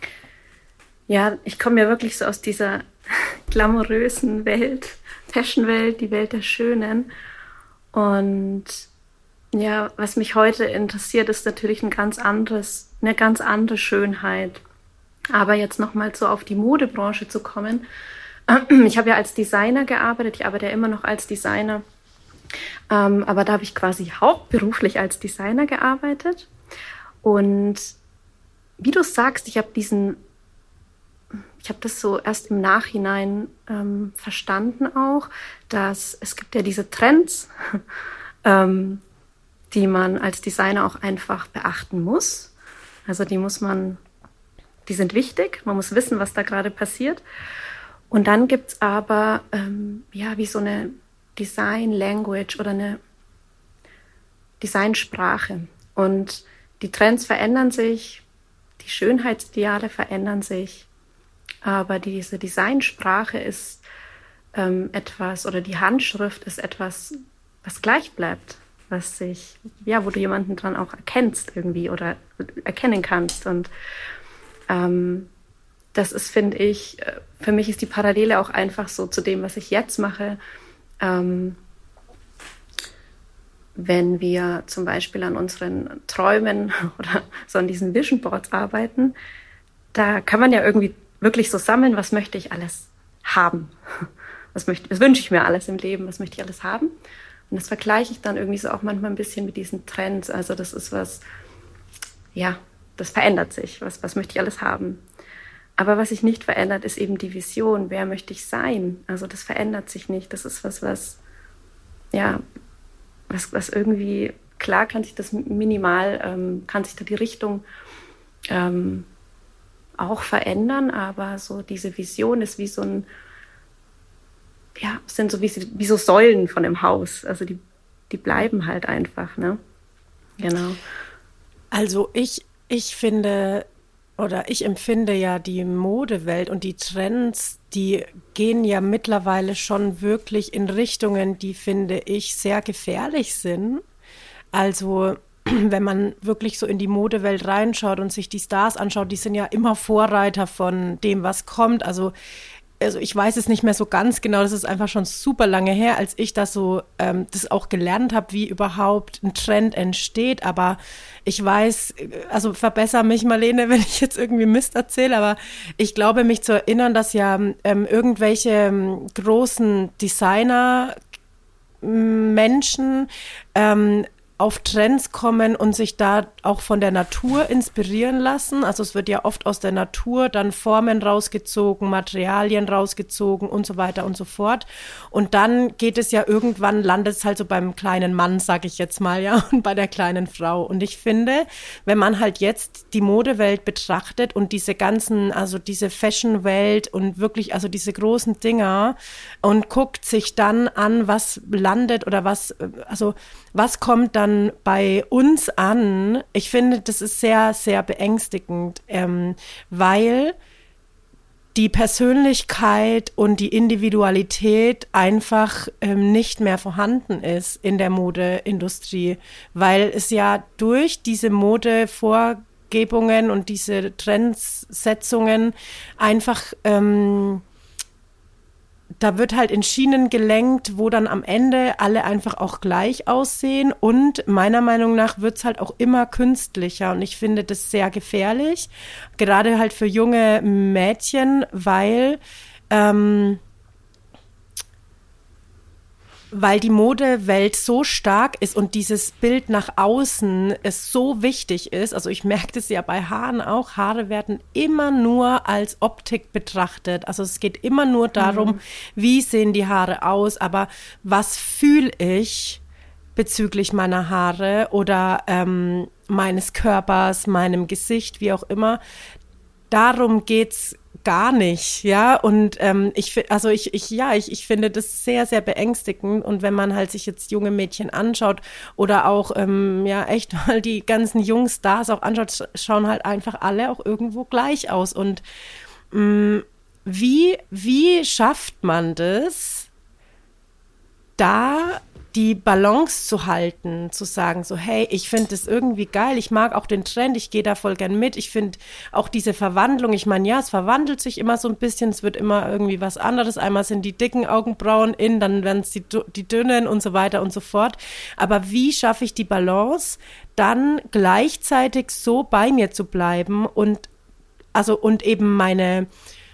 Ja, ich komme ja wirklich so aus dieser glamourösen Welt, Fashion-Welt, die Welt der Schönen. Und ja, was mich heute interessiert, ist natürlich ein ganz anderes, eine ganz andere Schönheit. Aber jetzt nochmal so auf die Modebranche zu kommen. Ich habe ja als Designer gearbeitet, ich arbeite ja immer noch als Designer. Ähm, aber da habe ich quasi hauptberuflich als Designer gearbeitet. Und wie du sagst, ich habe diesen Ich habe das so erst im Nachhinein ähm, verstanden auch, dass es gibt ja diese Trends, ähm, die man als Designer auch einfach beachten muss. Also die muss man, die sind wichtig, man muss wissen, was da gerade passiert. Und dann gibt's aber ähm, ja wie so eine Design-Language oder eine Designsprache. Und die Trends verändern sich, die Schönheitsideale verändern sich. Aber diese Designsprache ist ähm, etwas, oder die Handschrift ist etwas, was gleich bleibt, was sich, ja, wo du jemanden dran auch erkennst irgendwie oder erkennen kannst. Und ähm, das ist, finde ich, für mich ist die Parallele auch einfach so zu dem, was ich jetzt mache. Ähm, wenn wir zum Beispiel an unseren Träumen oder so an diesen Vision Boards arbeiten, da kann man ja irgendwie wirklich so sammeln, was möchte ich alles haben? Was möchte, was wünsche ich mir alles im Leben? Was möchte ich alles haben? Und das vergleiche ich dann irgendwie so auch manchmal ein bisschen mit diesen Trends. Also das ist was, ja, das verändert sich. Was, was möchte ich alles haben? Aber was sich nicht verändert, ist eben die Vision. Wer möchte ich sein? Also das verändert sich nicht. Das ist was, was, ja, was, was irgendwie, klar kann sich das minimal, ähm, kann sich da die Richtung ähm, auch verändern, aber so diese Vision ist wie so ein, ja, sind so wie, wie so Säulen von dem Haus. Also die, die bleiben halt einfach, ne? Genau.
Also ich, ich finde oder ich empfinde ja die Modewelt und die Trends, die gehen ja mittlerweile schon wirklich in Richtungen, die, finde ich, sehr gefährlich sind. Also wenn man wirklich so in die Modewelt reinschaut und sich die Stars anschaut, die sind ja immer Vorreiter von dem, was kommt. Also Also ich weiß es nicht mehr so ganz genau, das ist einfach schon super lange her, als ich das so, ähm, das auch gelernt habe, wie überhaupt ein Trend entsteht, aber ich weiß, also verbessere mich Marlene, wenn ich jetzt irgendwie Mist erzähle, aber ich glaube, mich zu erinnern, dass ja ähm, irgendwelche ähm, großen Designer Menschen ähm, auf Trends kommen und sich da auch von der Natur inspirieren lassen. Also es wird ja oft aus der Natur dann Formen rausgezogen, Materialien rausgezogen und so weiter und so fort. Und dann geht es ja irgendwann, landet es halt so beim kleinen Mann, sag ich jetzt mal, ja, und bei der kleinen Frau. Und ich finde, wenn man halt jetzt die Modewelt betrachtet und diese ganzen, also diese Fashion-Welt und wirklich, also diese großen Dinger und guckt sich dann an, was landet oder was, also was kommt dann bei uns an? Ich finde, das ist sehr, sehr beängstigend, ähm, weil die Persönlichkeit und die Individualität einfach ähm, nicht mehr vorhanden ist in der Modeindustrie, weil es ja durch diese Modevorgebungen und diese Trendsetzungen einfach ähm, da wird halt in Schienen gelenkt, wo dann am Ende alle einfach auch gleich aussehen und meiner Meinung nach wird es halt auch immer künstlicher und ich finde das sehr gefährlich, gerade halt für junge Mädchen, weil ähm, weil die Modewelt so stark ist und dieses Bild nach außen es so wichtig ist, also ich merke das ja bei Haaren auch, Haare werden immer nur als Optik betrachtet, also es geht immer nur darum, mhm. wie sehen die Haare aus, aber was fühle ich bezüglich meiner Haare oder ähm, meines Körpers, meinem Gesicht, wie auch immer, darum geht's gar nicht, ja, und ähm, ich also ich, ich ja, ich, ich finde das sehr, sehr beängstigend und wenn man halt sich jetzt junge Mädchen anschaut oder auch, ähm, ja, echt mal die ganzen jungen Stars auch anschaut, schauen halt einfach alle auch irgendwo gleich aus und mh, wie, wie schafft man das, da die Balance zu halten, zu sagen so, hey, ich finde das irgendwie geil, ich mag auch den Trend, ich gehe da voll gern mit, ich finde auch diese Verwandlung, ich meine, ja, es verwandelt sich immer so ein bisschen, es wird immer irgendwie was anderes, einmal sind die dicken Augenbrauen in, dann werden es die, die dünnen und so weiter und so fort, aber wie schaffe ich die Balance, dann gleichzeitig so bei mir zu bleiben und also und eben meine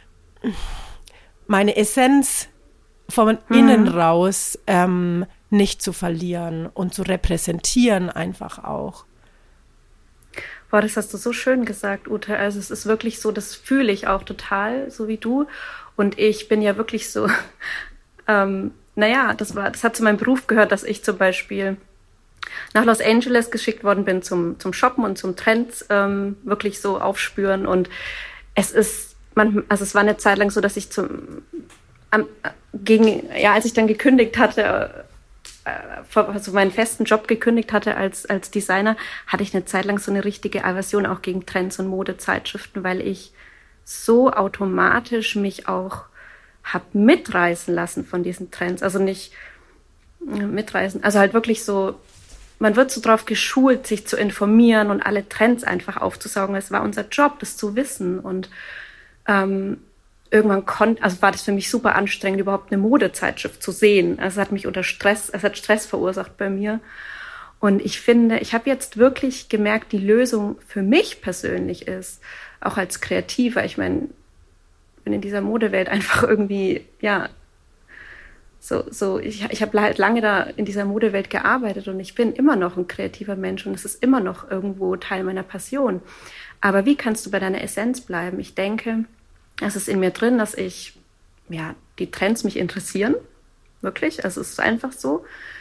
meine Essenz von mhm. innen raus ähm, nicht zu verlieren und zu repräsentieren einfach auch.
Boah, das hast du so schön gesagt, Ute. Also es ist wirklich so, das fühle ich auch total, so wie du. Und ich bin ja wirklich so, ähm, naja, das war, das hat zu meinem Beruf gehört, dass ich zum Beispiel nach Los Angeles geschickt worden bin zum, zum Shoppen und zum Trends ähm, wirklich so aufspüren. Und es ist, man, also es war eine Zeit lang so, dass ich zum am, gegen, ja, als ich dann gekündigt hatte, also meinen festen Job gekündigt hatte als, als Designer, hatte ich eine Zeit lang so eine richtige Aversion auch gegen Trends und Modezeitschriften, weil ich so automatisch mich auch habe mitreißen lassen von diesen Trends. Also nicht mitreißen, also halt wirklich so, man wird so drauf geschult, sich zu informieren und alle Trends einfach aufzusaugen. Es war unser Job, das zu wissen und ähm, irgendwann konnte, also war das für mich super anstrengend, überhaupt eine Modezeitschrift zu sehen. Also es hat mich unter Stress, es hat Stress verursacht bei mir. Und ich finde, ich habe jetzt wirklich gemerkt, die Lösung für mich persönlich ist, auch als Kreativer, ich meine, bin in dieser Modewelt einfach irgendwie, ja, so, so, ich, ich habe halt lange da in dieser Modewelt gearbeitet und ich bin immer noch ein kreativer Mensch und es ist immer noch irgendwo Teil meiner Passion. Aber wie kannst du bei deiner Essenz bleiben? Ich denke, es ist in mir drin, dass ich, ja, die Trends mich interessieren, wirklich, also es ist einfach so.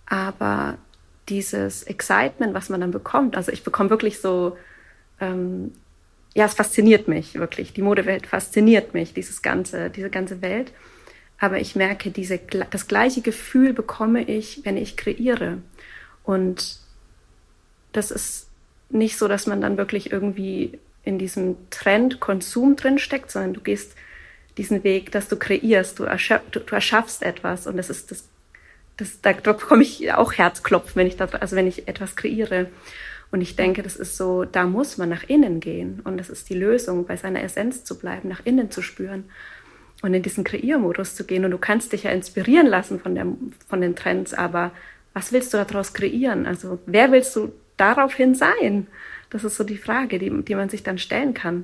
aber dieses Excitement, was man dann bekommt, also ich bekomme wirklich so, ähm, ja, es fasziniert mich wirklich. Die Modewelt fasziniert mich, dieses ganze, diese ganze Welt. Aber ich merke, diese, das gleiche Gefühl bekomme ich, wenn ich kreiere. Und das ist nicht so, dass man dann wirklich irgendwie in diesem Trend Konsum drinsteckt, sondern du gehst diesen Weg, dass du kreierst, du, erschaff, du, du erschaffst etwas. Und das ist das, das da, da bekomme ich auch Herzklopfen, wenn ich das, also wenn ich etwas kreiere. Und ich denke, das ist so, da muss man nach innen gehen. Und das ist die Lösung, bei seiner Essenz zu bleiben, nach innen zu spüren und in diesen Kreiermodus zu gehen. Und du kannst dich ja inspirieren lassen von, der, von den Trends, aber was willst du daraus kreieren? Also wer willst du daraufhin sein? Das ist so die Frage, die, die man sich dann stellen kann.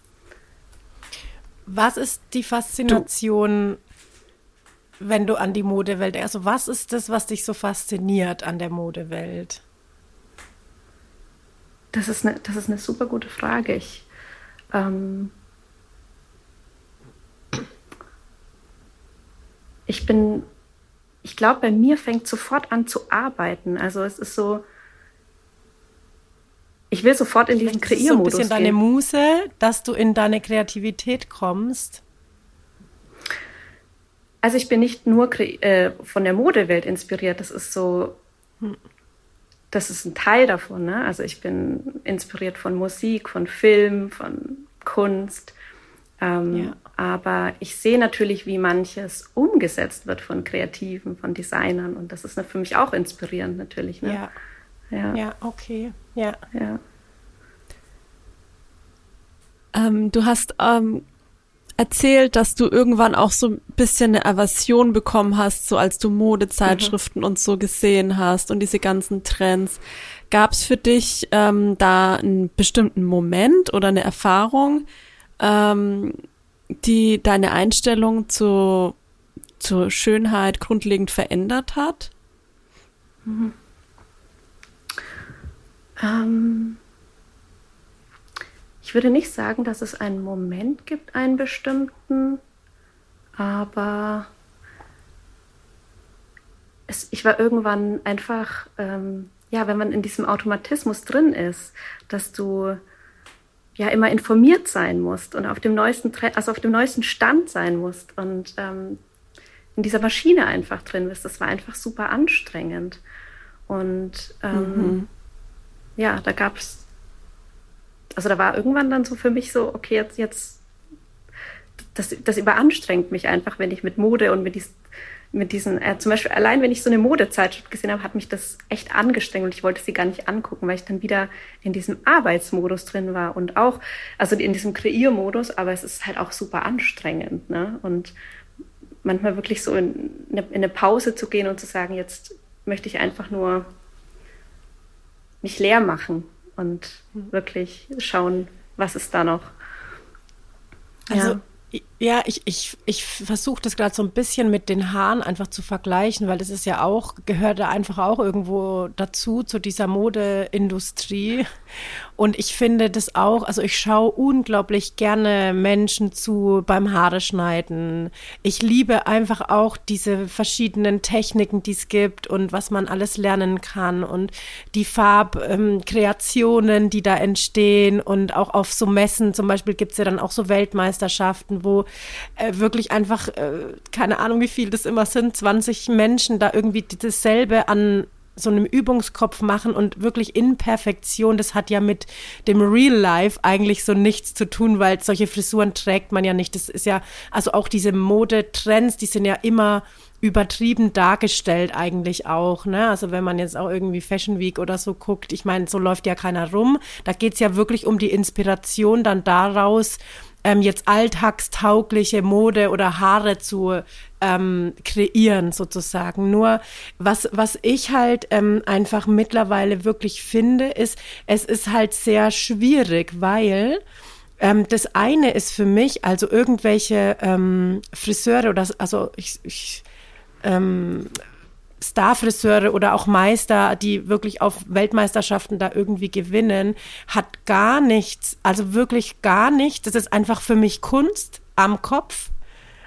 Was ist die Faszination, du, wenn du an die Modewelt, also was ist das, was dich so fasziniert an der Modewelt?
Das ist eine, das ist eine super gute Frage. Ich, ähm, ich bin, ich glaube, bei mir fängt sofort an zu arbeiten. Also es ist so, ich will sofort in diesen Kreiermodus gehen. So ein bisschen
deine Muse, dass du in deine Kreativität kommst.
Also ich bin nicht nur kre- äh, von der Modewelt inspiriert. Das ist so... Hm. Das ist ein Teil davon, ne? Also ich bin inspiriert von Musik, von Film, von Kunst. Ähm, ja. Aber ich sehe natürlich, wie manches umgesetzt wird von Kreativen, von Designern. Und das ist für mich auch inspirierend natürlich. Ne?
Ja.
Ja.
Ja, okay. Ja.
Ja.
Ähm, du hast ähm, erzählt, dass du irgendwann auch so ein bisschen eine Aversion bekommen hast, so als du Modezeitschriften mhm. und so gesehen hast und diese ganzen Trends. Gab es für dich ähm, da einen bestimmten Moment oder eine Erfahrung, ähm, die deine Einstellung zu, zur Schönheit grundlegend verändert hat?
Mhm. Ähm Ich würde nicht sagen, dass es einen Moment gibt, einen bestimmten, aber es, ich war irgendwann einfach, ähm, ja, wenn man in diesem Automatismus drin ist, dass du ja immer informiert sein musst und auf dem neuesten, also auf dem neuesten Stand sein musst und ähm, in dieser Maschine einfach drin bist. Das war einfach super anstrengend. Und ähm, mhm. ja, da gab es Also da war irgendwann dann so für mich so, okay, jetzt, jetzt das, das überanstrengt mich einfach, wenn ich mit Mode und mit, dies, mit diesen, äh, zum Beispiel allein, wenn ich so eine Modezeitschrift gesehen habe, hat mich das echt angestrengt und ich wollte sie gar nicht angucken, weil ich dann wieder in diesem Arbeitsmodus drin war und auch, also in diesem Kreiermodus, aber es ist halt auch super anstrengend, ne? Und manchmal wirklich so in eine, in eine Pause zu gehen und zu sagen, jetzt möchte ich einfach nur mich leer machen. Und wirklich schauen, was ist da noch.
Also ja, ja ich, ich, ich versuche das gerade so ein bisschen mit den Haaren einfach zu vergleichen, weil das ist ja auch, gehört da einfach auch irgendwo dazu, zu dieser Modeindustrie. Und ich finde das auch, also ich schaue unglaublich gerne Menschen zu beim Haare schneiden. Ich liebe einfach auch diese verschiedenen Techniken, die es gibt und was man alles lernen kann und die Farbkreationen, ähm, die da entstehen und auch auf so Messen zum Beispiel gibt es ja dann auch so Weltmeisterschaften, wo äh, wirklich einfach, äh, keine Ahnung wie viel das immer sind, zwanzig Menschen da irgendwie dasselbe an so einem Übungskopf machen und wirklich in Perfektion, das hat ja mit dem Real Life eigentlich so nichts zu tun, weil solche Frisuren trägt man ja nicht. Das ist ja, also auch diese Modetrends, die sind ja immer übertrieben dargestellt eigentlich auch, ne? Also wenn man jetzt auch irgendwie Fashion Week oder so guckt, ich meine, so läuft ja keiner rum. Da geht's ja wirklich um die Inspiration dann daraus, ähm, jetzt alltagstaugliche Mode oder Haare zu ähm, kreieren sozusagen. Nur was, was ich halt ähm, einfach mittlerweile wirklich finde, ist, es ist halt sehr schwierig, weil ähm, das eine ist für mich, also irgendwelche ähm, Friseure oder also ich, ich ähm, Starfriseure oder auch Meister, die wirklich auf Weltmeisterschaften da irgendwie gewinnen, hat gar nichts, also wirklich gar nichts. Das ist einfach für mich Kunst am Kopf.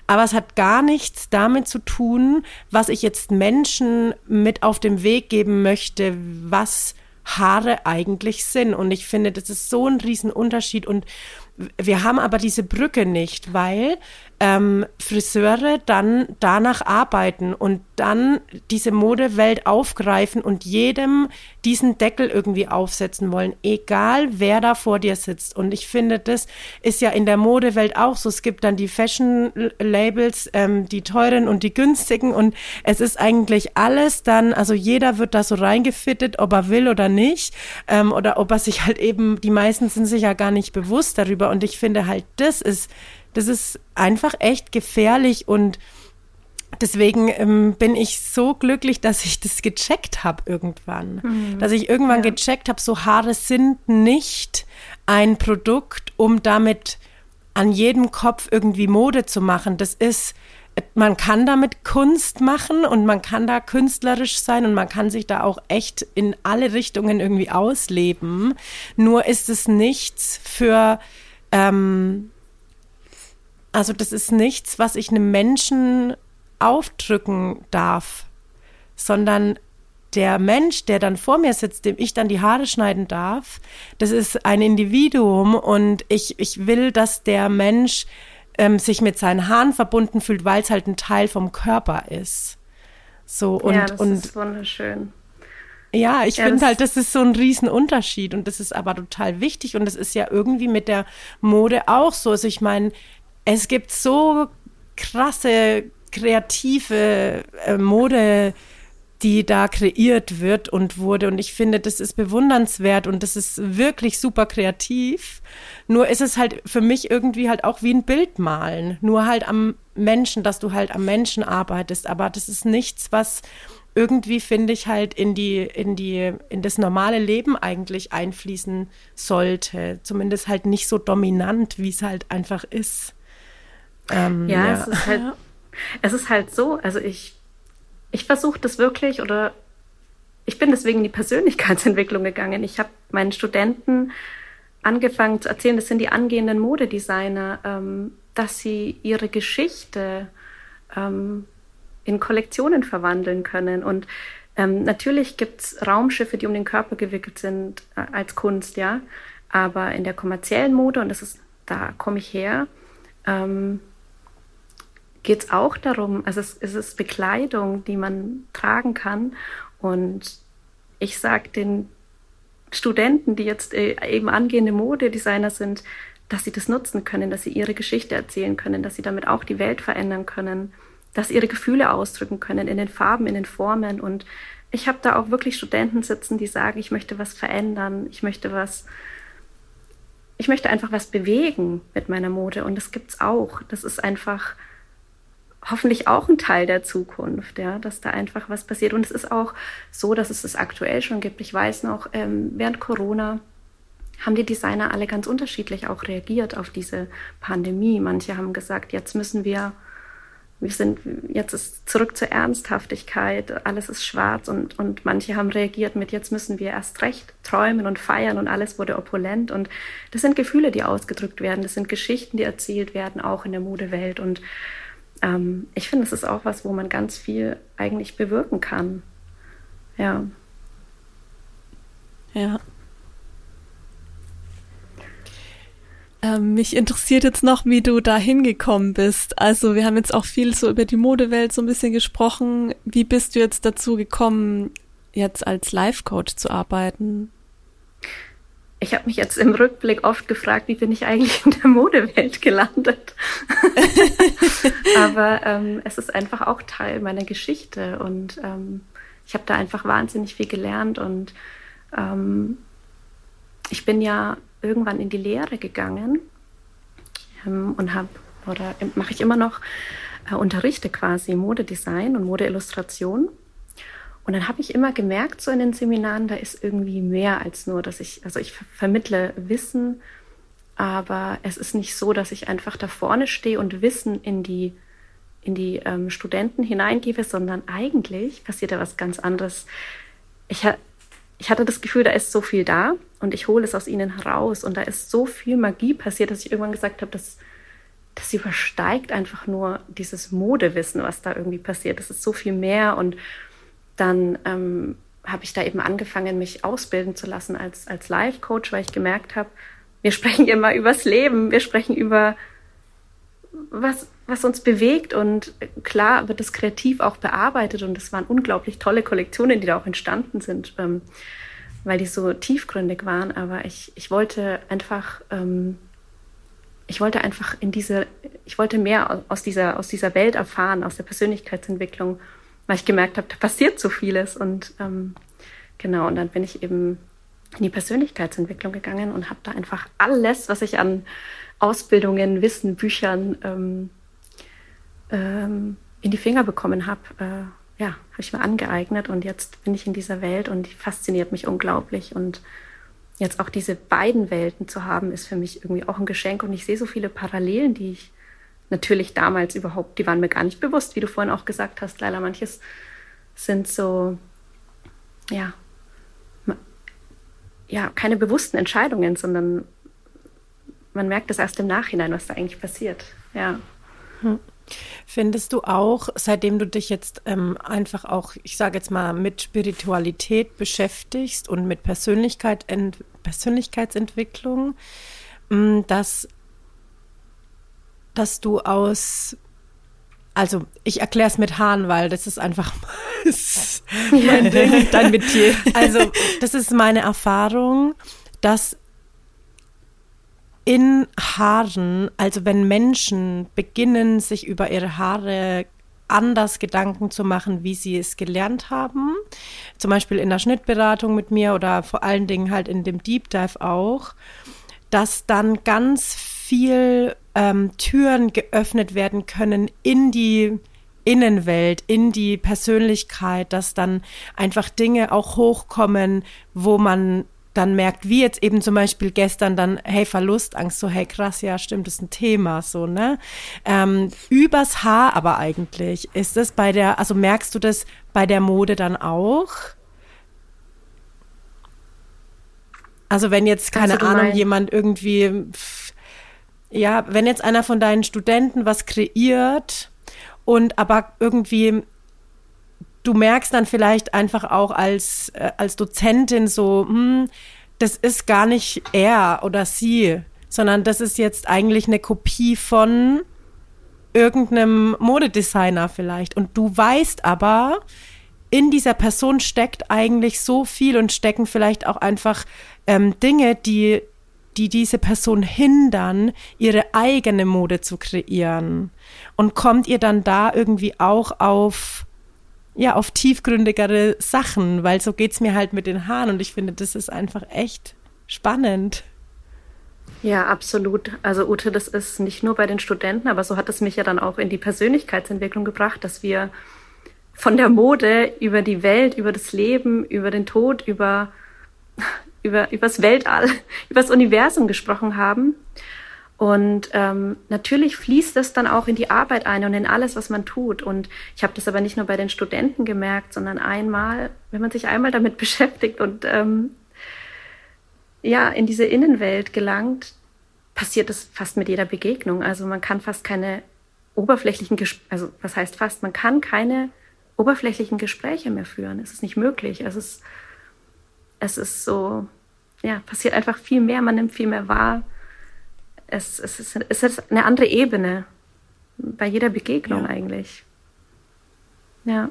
aber es hat gar nichts damit zu tun, was ich jetzt Menschen mit auf den Weg geben möchte, was Haare eigentlich sind. Und ich finde, das ist so ein Riesenunterschied. Und wir haben aber diese Brücke nicht, weil ähm, Friseure dann danach arbeiten und dann diese Modewelt aufgreifen und jedem diesen Deckel irgendwie aufsetzen wollen, egal wer da vor dir sitzt. Und ich finde, das ist ja in der Modewelt auch so. Es gibt dann die Fashion-Labels, ähm, die teuren und die günstigen, und es ist eigentlich alles dann, also jeder wird da so reingefittet, ob er will oder nicht, ähm, oder ob er sich halt eben, die meisten sind sich ja gar nicht bewusst darüber. Und ich finde halt, das ist, das ist einfach echt gefährlich, und deswegen ähm, bin ich so glücklich, dass ich das gecheckt habe irgendwann. Mhm. Dass ich irgendwann ja. gecheckt habe, so Haare sind nicht ein Produkt, um damit an jedem Kopf irgendwie Mode zu machen. Das ist, man kann damit Kunst machen und man kann da künstlerisch sein und man kann sich da auch echt in alle Richtungen irgendwie ausleben. Nur ist es nichts für, ähm, also das ist nichts, was ich einem Menschen aufdrücken darf, sondern der Mensch, der dann vor mir sitzt, dem ich dann die Haare schneiden darf, das ist ein Individuum, und ich, ich will, dass der Mensch ähm, sich mit seinen Haaren verbunden fühlt, weil es halt ein Teil vom Körper ist. So, und,
ja, das
und,
ist wunderschön.
Ja, ich
ja,
finde halt, das ist so ein Riesenunterschied, und das ist aber total wichtig, und das ist ja irgendwie mit der Mode auch so. Also ich meine, es gibt so krasse, kreative äh, Mode, die da kreiert wird und wurde. Und ich finde, das ist bewundernswert und das ist wirklich super kreativ. Nur ist es halt für mich irgendwie halt auch wie ein Bild malen. Nur halt am Menschen, dass du halt am Menschen arbeitest. Aber das ist nichts, was irgendwie, finde ich, halt in die, in die, in das normale Leben eigentlich einfließen sollte. Zumindest halt nicht so dominant, wie es halt einfach ist. Ähm,
ja,
ja,
es ist halt, es ist halt so, also ich, ich versuche das wirklich, oder ich bin deswegen in die Persönlichkeitsentwicklung gegangen. Ich habe meinen Studenten angefangen zu erzählen, das sind die angehenden Modedesigner, ähm, dass sie ihre Geschichte ähm, in Kollektionen verwandeln können. Und ähm, natürlich gibt's Raumschiffe, die um den Körper gewickelt sind äh, als Kunst, ja. Aber in der kommerziellen Mode, und das ist, da komme ich her, ähm, geht es auch darum, also es, es ist Bekleidung, die man tragen kann. Und ich sage den Studenten, die jetzt äh, eben angehende Modedesigner sind, dass sie das nutzen können, dass sie ihre Geschichte erzählen können, dass sie damit auch die Welt verändern können, dass sie ihre Gefühle ausdrücken können in den Farben, in den Formen. Und ich habe da auch wirklich Studenten sitzen, die sagen, ich möchte was verändern, ich möchte was, ich möchte einfach was bewegen mit meiner Mode. Und das gibt's auch. Das ist einfach hoffentlich auch ein Teil der Zukunft, ja, dass da einfach was passiert. Und es ist auch so, dass es das aktuell schon gibt. Ich weiß noch, ähm, während Corona haben die Designer alle ganz unterschiedlich auch reagiert auf diese Pandemie. Manche haben gesagt, jetzt müssen wir, wir sind, jetzt ist zurück zur Ernsthaftigkeit, alles ist schwarz, und, und manche haben reagiert mit, jetzt müssen wir erst recht träumen und feiern und alles wurde opulent. Und das sind Gefühle, die ausgedrückt werden, das sind Geschichten, die erzählt werden, auch in der Modewelt. Und ähm, ich finde, es ist auch was, wo man ganz viel eigentlich bewirken kann. Ja.
Ja. Ähm, mich interessiert jetzt noch, wie du da hingekommen bist. Also wir haben jetzt auch viel so über die Modewelt so ein bisschen gesprochen. Wie bist du jetzt dazu gekommen, jetzt als Life-Coach zu arbeiten?
Ich habe mich jetzt im Rückblick oft gefragt, wie bin ich eigentlich in der Modewelt gelandet? Aber ähm, es ist einfach auch Teil meiner Geschichte, und ähm, ich habe da einfach wahnsinnig viel gelernt, und ähm, ich bin ja irgendwann in die Lehre gegangen ähm, und habe, oder mache ich immer noch, äh, unterrichte quasi Modedesign und Modeillustration. Und dann habe ich immer gemerkt, so in den Seminaren, da ist irgendwie mehr als nur, dass ich, also ich ver- vermittle Wissen, aber es ist nicht so, dass ich einfach da vorne stehe und Wissen in die, in die ähm, Studenten hineingebe, sondern eigentlich passiert da was ganz anderes. Ich, ha- ich hatte das Gefühl, da ist so viel da und ich hole es aus ihnen heraus, und da ist so viel Magie passiert, dass ich irgendwann gesagt habe, das, das übersteigt einfach nur dieses Modewissen, was da irgendwie passiert. Das ist so viel mehr. Und dann ähm, habe ich da eben angefangen, mich ausbilden zu lassen als, als Life-Coach, weil ich gemerkt habe, wir sprechen immer übers Leben, wir sprechen über was, was uns bewegt. Und klar wird das kreativ auch bearbeitet. Und es waren unglaublich tolle Kollektionen, die da auch entstanden sind, ähm, weil die so tiefgründig waren. Aber ich, ich wollte einfach... Ähm, Ich wollte einfach in diese, ich wollte mehr aus dieser, aus dieser Welt erfahren, aus der Persönlichkeitsentwicklung, weil ich gemerkt habe, da passiert so vieles. Und ähm, genau, und dann bin ich eben in die Persönlichkeitsentwicklung gegangen und habe da einfach alles, was ich an Ausbildungen, Wissen, Büchern ähm, ähm, in die Finger bekommen habe, äh, ja, habe ich mir angeeignet. Und jetzt bin ich in dieser Welt und die fasziniert mich unglaublich. Und jetzt auch diese beiden Welten zu haben, ist für mich irgendwie auch ein Geschenk. Und ich sehe so viele Parallelen, die ich natürlich damals überhaupt, die waren mir gar nicht bewusst, wie du vorhin auch gesagt hast, Laila. Manches sind so, ja, ja, keine bewussten Entscheidungen, sondern man merkt es erst im Nachhinein, was da eigentlich passiert. Ja.
Hm. Findest du auch, seitdem du dich jetzt ähm, einfach auch, ich sage jetzt mal, mit Spiritualität beschäftigst und mit Persönlichkeit, Ent- Persönlichkeitsentwicklung, mh, dass, dass du aus, also ich erkläre es mit Haaren, weil das ist einfach das ist mein Ding, dein Metier. Also das ist meine Erfahrung, dass in Haaren, also wenn Menschen beginnen, sich über ihre Haare anders Gedanken zu machen, wie sie es gelernt haben, zum Beispiel in der Schnittberatung mit mir oder vor allen Dingen halt in dem Deep Dive auch, dass dann ganz viel ähm, Türen geöffnet werden können in die Innenwelt, in die Persönlichkeit, dass dann einfach Dinge auch hochkommen, wo man dann merkt, wie jetzt eben zum Beispiel gestern dann, hey, Verlustangst, so, hey, krass, ja, stimmt, das ist ein Thema, so, ne? Ähm, übers Haar aber eigentlich, ist das bei der, also merkst du das bei der Mode dann auch? Also wenn jetzt, keine
Also,
Ahnung,
meinst-
jemand irgendwie, pff, ja, wenn jetzt einer von deinen Studenten was kreiert und aber irgendwie du merkst dann vielleicht einfach auch als, äh, als Dozentin so, hm, das ist gar nicht er oder sie, sondern das ist jetzt eigentlich eine Kopie von irgendeinem Modedesigner vielleicht. Und du weißt aber, in dieser Person steckt eigentlich so viel und stecken vielleicht auch einfach ähm, Dinge, die, die diese Person hindern, ihre eigene Mode zu kreieren. Und kommt ihr dann da irgendwie auch auf ja, auf tiefgründigere Sachen, weil so geht's mir halt mit den Haaren und ich finde, das ist einfach echt spannend.
Ja, absolut. Also Ute, das ist nicht nur bei den Studenten, aber so hat es mich ja dann auch in die Persönlichkeitsentwicklung gebracht, dass wir von der Mode über die Welt, über das Leben, über den Tod, über, über, über das Weltall, über das Universum gesprochen haben. Und ähm, natürlich fließt das dann auch in die Arbeit ein und in alles, was man tut. Und ich habe das aber nicht nur bei den Studenten gemerkt, sondern einmal, wenn man sich einmal damit beschäftigt und ähm, ja in diese Innenwelt gelangt, passiert das fast mit jeder Begegnung. Also man kann fast keine oberflächlichen, Ges- also was heißt fast, man kann keine oberflächlichen Gespräche mehr führen. Es ist nicht möglich. Es ist, es ist so, ja, passiert einfach viel mehr. Man nimmt viel mehr wahr. Es, es, ist, es ist eine andere Ebene bei jeder Begegnung
Ja.
eigentlich. Ja.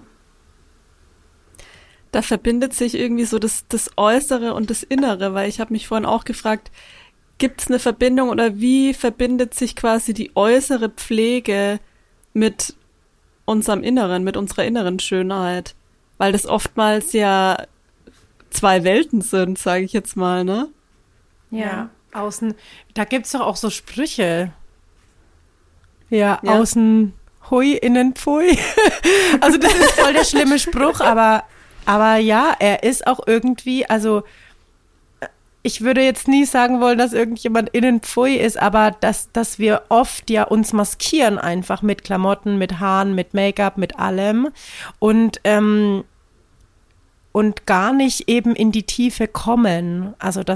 Da verbindet sich irgendwie so das, das Äußere und das Innere, weil ich habe mich vorhin auch gefragt, gibt es eine Verbindung oder wie verbindet sich quasi die äußere Pflege mit unserem Inneren, mit unserer inneren Schönheit? Weil das oftmals ja zwei Welten sind, sage ich jetzt mal, ne?
Ja, außen, da gibt's doch auch so Sprüche. Ja,
Ja.
außen hui, innen pfui. Also das ist voll der schlimme Spruch, aber, aber ja, er ist auch irgendwie, also ich würde jetzt nie sagen wollen, dass irgendjemand innen pfui ist, aber dass, dass wir oft ja uns maskieren einfach mit Klamotten, mit Haaren, mit Make-up, mit allem und, ähm, und gar nicht eben in die Tiefe kommen. Also das,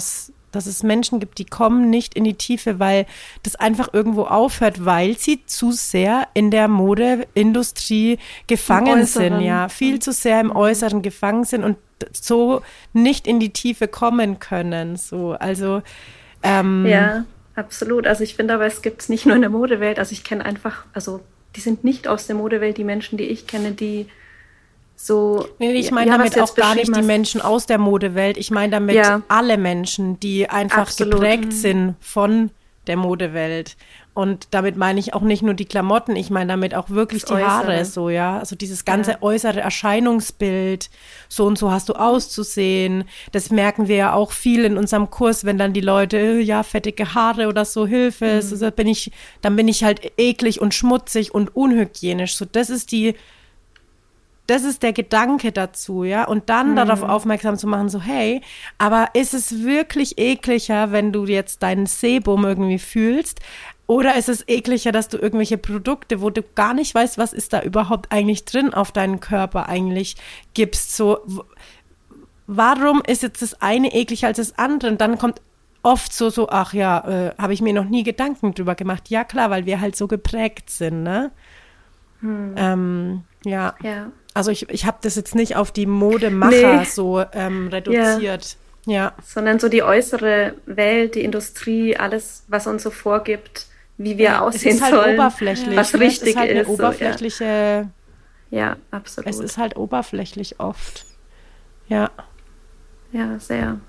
dass es Menschen gibt, die kommen nicht in die Tiefe, weil das einfach irgendwo aufhört, weil sie zu sehr in der Modeindustrie gefangen sind, ja, viel zu sehr im Äußeren gefangen sind und so nicht in die Tiefe kommen können, so, also ähm,
ja, absolut, also ich finde aber, es gibt es nicht nur in der Modewelt, also ich kenne einfach, also die sind nicht aus der Modewelt, die Menschen, die ich kenne, die so.
Nee, ich meine
ja,
damit auch gar nicht die
hast.
Menschen aus der Modewelt. Ich meine damit
ja.
alle Menschen, die einfach
Absolut.
geprägt
mhm.
sind von der Modewelt. Und damit meine ich auch nicht nur die Klamotten, ich meine damit auch wirklich
das
die Haare,
Äußere.
so, ja. Also dieses ganze
Ja.
äußere Erscheinungsbild, so und so hast du auszusehen. Das merken wir ja auch viel in unserem Kurs, wenn dann die Leute, ja, fettige Haare oder so, Hilfe,
Mhm.
so, bin ich, dann bin ich halt eklig und schmutzig und unhygienisch. So, das ist die Das ist der Gedanke dazu, ja, und dann
Mhm.
darauf aufmerksam zu machen, so, hey, aber ist es wirklich ekliger, wenn du jetzt deinen Sebum irgendwie fühlst, oder ist es ekliger, dass du irgendwelche Produkte, wo du gar nicht weißt, was ist da überhaupt eigentlich drin auf deinen Körper eigentlich gibst, so, w- warum ist jetzt das eine ekliger als das andere? Und dann kommt oft so, so, ach ja, äh, habe ich mir noch nie Gedanken drüber gemacht. Ja, klar, weil wir halt so geprägt sind, ne?
Hm.
Ähm, ja.
Ja.
Also ich, ich habe das jetzt nicht auf die Modemacher
Nee.
so ähm, reduziert. Ja.
Sondern so die äußere Welt, die Industrie, alles, was uns so vorgibt, wie wir
ja,
aussehen
es ist halt
sollen,
oberflächlich.
was
ne?
richtig
es ist. Halt eine
ist, so,
oberflächliche,
ja. ja, absolut.
es ist halt oberflächlich oft. Ja.
Ja, sehr.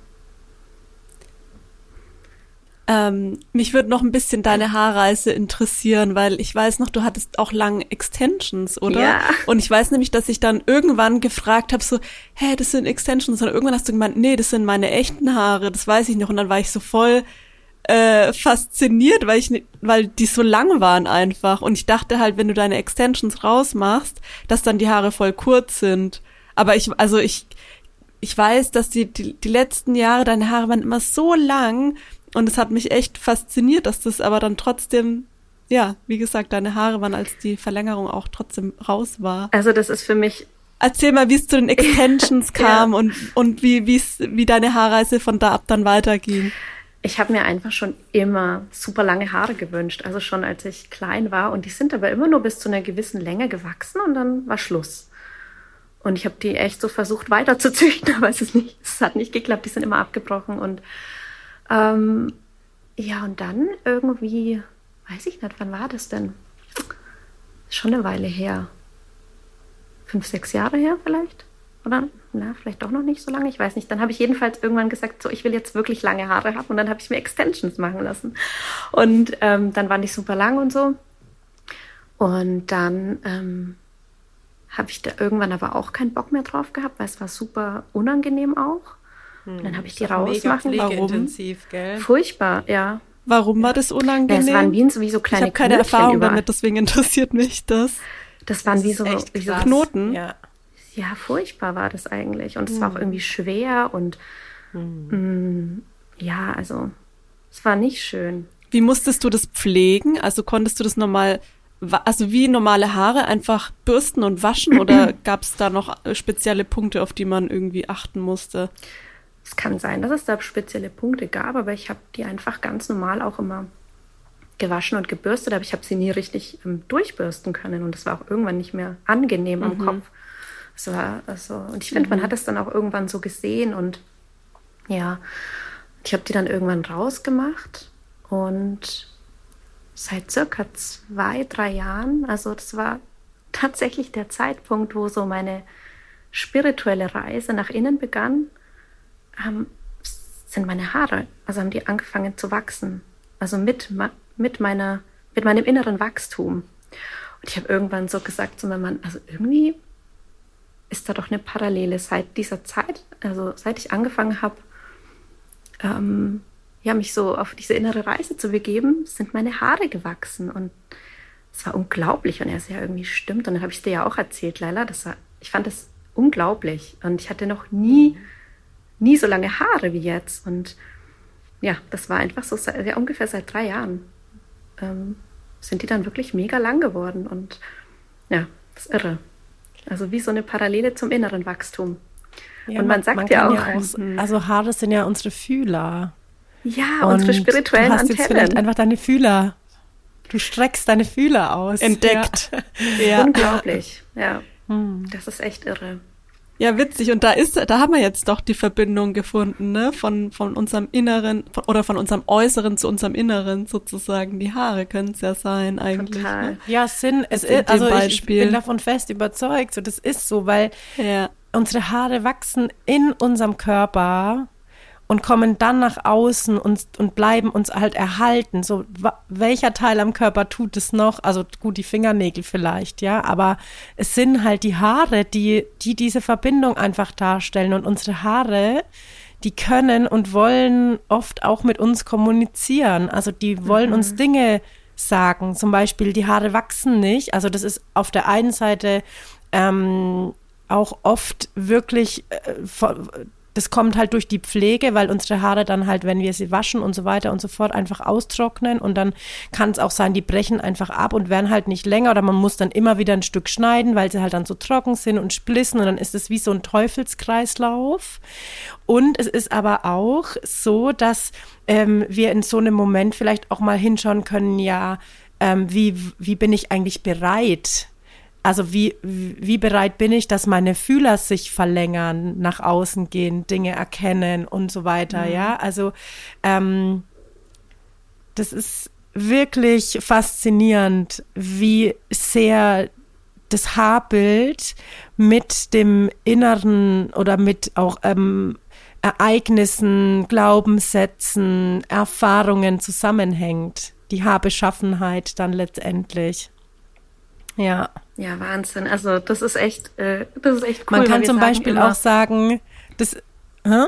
Ähm, mich würde noch ein bisschen deine Haarreise interessieren, weil ich weiß noch, du hattest auch lange Extensions, oder?
Ja.
Und ich weiß nämlich, dass ich dann irgendwann gefragt habe, so, hä, das sind Extensions. Und irgendwann hast du gemeint, nee, das sind meine echten Haare, das weiß ich noch. Und dann war ich so voll äh, fasziniert, weil ich, weil die so lang waren einfach. Und ich dachte halt, wenn du deine Extensions rausmachst, dass dann die Haare voll kurz sind. Aber ich, also ich, ich weiß, dass die, die, die letzten Jahre, deine Haare waren immer so lang. Und es hat mich echt fasziniert, dass das aber dann trotzdem, ja, wie gesagt, deine Haare waren, als die Verlängerung auch trotzdem raus war.
Also das ist für mich.
Erzähl mal, wie es zu den Extensions kam
Ja.
und, und wie, wie's, wie deine Haarreise von da ab dann weiterging.
Ich habe mir einfach schon immer super lange Haare gewünscht, also schon als ich klein war. Und die sind aber immer nur bis zu einer gewissen Länge gewachsen und dann war Schluss. Und ich habe die echt so versucht weiter zu züchten, aber es ist nicht, es hat nicht geklappt, die sind immer abgebrochen. Und ähm, ja, und dann irgendwie, weiß ich nicht, wann war das denn? Schon eine Weile her. Fünf, sechs Jahre her vielleicht? Oder? Na, vielleicht doch noch nicht so lange, ich weiß nicht. Dann habe ich jedenfalls irgendwann gesagt, so, ich will jetzt wirklich lange Haare haben. Und dann habe ich mir Extensions machen lassen. Und ähm, dann waren die super lang und so. Und dann ähm, habe ich da irgendwann aber auch keinen Bock mehr drauf gehabt, weil es war super unangenehm auch. Und dann habe ich die rausmachen.
Mega
Warum?
pflegeintensiv, gell?
Furchtbar, ja.
Warum war das
Ja,
unangenehm?
es waren wie, so- wie so
ich
kleine
habe keine
Knötchen
Erfahrung
überall.
damit, deswegen interessiert mich das.
Das waren
Das
wie
ist
so,
echt
wie so
krass.
Knoten?
Ja.
Ja, furchtbar war das eigentlich. Und es war auch irgendwie schwer und mm, ja, also es war nicht schön.
Wie musstest du das pflegen? Also konntest du das normal, wa- also wie normale Haare einfach bürsten und waschen oder gab es da noch äh, spezielle Punkte, auf die man irgendwie achten musste?
Es kann sein, dass es da spezielle Punkte gab, aber ich habe die einfach ganz normal auch immer gewaschen und gebürstet, aber ich habe sie nie richtig ähm, durchbürsten können und es war auch irgendwann nicht mehr angenehm am Kopf. Es war also, und ich finde, man hat es dann auch irgendwann so gesehen und ja, ich habe die dann irgendwann rausgemacht und seit circa zwei, drei Jahren, also das war tatsächlich der Zeitpunkt, wo so meine spirituelle Reise nach innen begann, haben, sind meine Haare, also haben die angefangen zu wachsen. Also mit, ma- mit, meiner, mit meinem inneren Wachstum. Und ich habe irgendwann so gesagt zu meinem Mann, also irgendwie ist da doch eine Parallele seit dieser Zeit, also seit ich angefangen habe, ähm, ja, mich so auf diese innere Reise zu begeben, sind meine Haare gewachsen. Und es war unglaublich. Und er ist ja irgendwie stimmt. Und dann habe ich es dir ja auch erzählt, Leila. Das war, ich fand das unglaublich. Und ich hatte noch nie, nie so lange Haare wie jetzt. Und ja, das war einfach so, seit- ja, ungefähr seit drei Jahren ähm, sind die dann wirklich mega lang geworden. Und ja, das ist irre. Also wie so eine Parallele zum inneren Wachstum.
Ja,
Und man sagt
man
ja
kann
auch,
auch, also Haare sind ja unsere Fühler.
Ja, und unsere spirituellen
du hast
Antennen.
Jetzt vielleicht einfach deine Fühler. Du streckst deine Fühler aus.
Entdeckt.
Ja.
Ja.
Unglaublich, ja.
Hm.
Das ist echt irre.
Ja, witzig. Und da ist, da haben wir jetzt doch die Verbindung gefunden, ne? Von, von unserem Inneren von, oder von unserem Äußeren zu unserem Inneren sozusagen. Die Haare können es ja sein eigentlich.
Total.
Ne?
Ja, Sinn. Es
In
ist, also
dem
ich
Beispiel.
bin davon fest überzeugt. So, das ist so, weil
Ja.
unsere Haare wachsen in unserem Körper und kommen dann nach außen und, und bleiben uns halt erhalten. So, wa- welcher Teil am Körper tut es noch? Also gut, die Fingernägel vielleicht, ja, aber es sind halt die Haare, die, die diese Verbindung einfach darstellen. Und unsere Haare, die können und wollen oft auch mit uns kommunizieren. Also die wollen
Mhm.
uns Dinge sagen. Zum Beispiel, die Haare wachsen nicht. Also das ist auf der einen Seite ähm, auch oft wirklich äh, von, das kommt halt durch die Pflege, weil unsere Haare dann halt, wenn wir sie waschen und so weiter und so fort, einfach austrocknen und dann kann es auch sein, die brechen einfach ab und werden halt nicht länger oder man muss dann immer wieder ein Stück schneiden, weil sie halt dann so trocken sind und splissen und dann ist es wie so ein Teufelskreislauf. Und es ist aber auch so, dass ähm, wir in so einem Moment vielleicht auch mal hinschauen können, ja, ähm, wie, wie bin ich eigentlich bereit? Also wie, wie bereit bin ich, dass meine Fühler sich verlängern, nach außen gehen, Dinge erkennen und so weiter,
Mhm.
ja. Also ähm, das ist wirklich faszinierend, wie sehr das Haarbild mit dem Inneren oder mit auch ähm, Ereignissen, Glaubenssätzen, Erfahrungen zusammenhängt. Die Haarbeschaffenheit dann letztendlich. Ja.
Ja, Wahnsinn. Also das ist echt, äh, das ist echt cool.
Man
weil
kann
wir
zum
sagen
Beispiel
immer,
auch sagen, das, hä?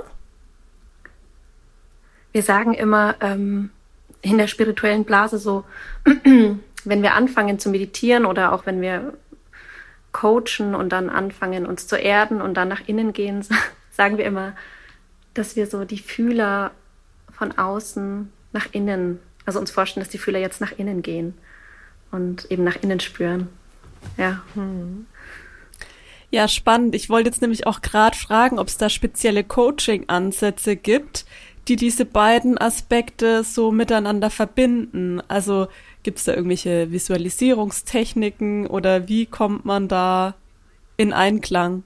wir sagen immer ähm, in der spirituellen Blase so, wenn wir anfangen zu meditieren oder auch wenn wir coachen und dann anfangen uns zu erden und dann nach innen gehen, sagen wir immer, dass wir so die Fühler von außen nach innen, also uns vorstellen, dass die Fühler jetzt nach innen gehen und eben nach innen spüren. Ja.
Ja, spannend. Ich wollte jetzt nämlich auch gerade fragen, ob es da spezielle Coaching-Ansätze gibt, die diese beiden Aspekte so miteinander verbinden. Also gibt es da irgendwelche Visualisierungstechniken oder wie kommt man da in Einklang?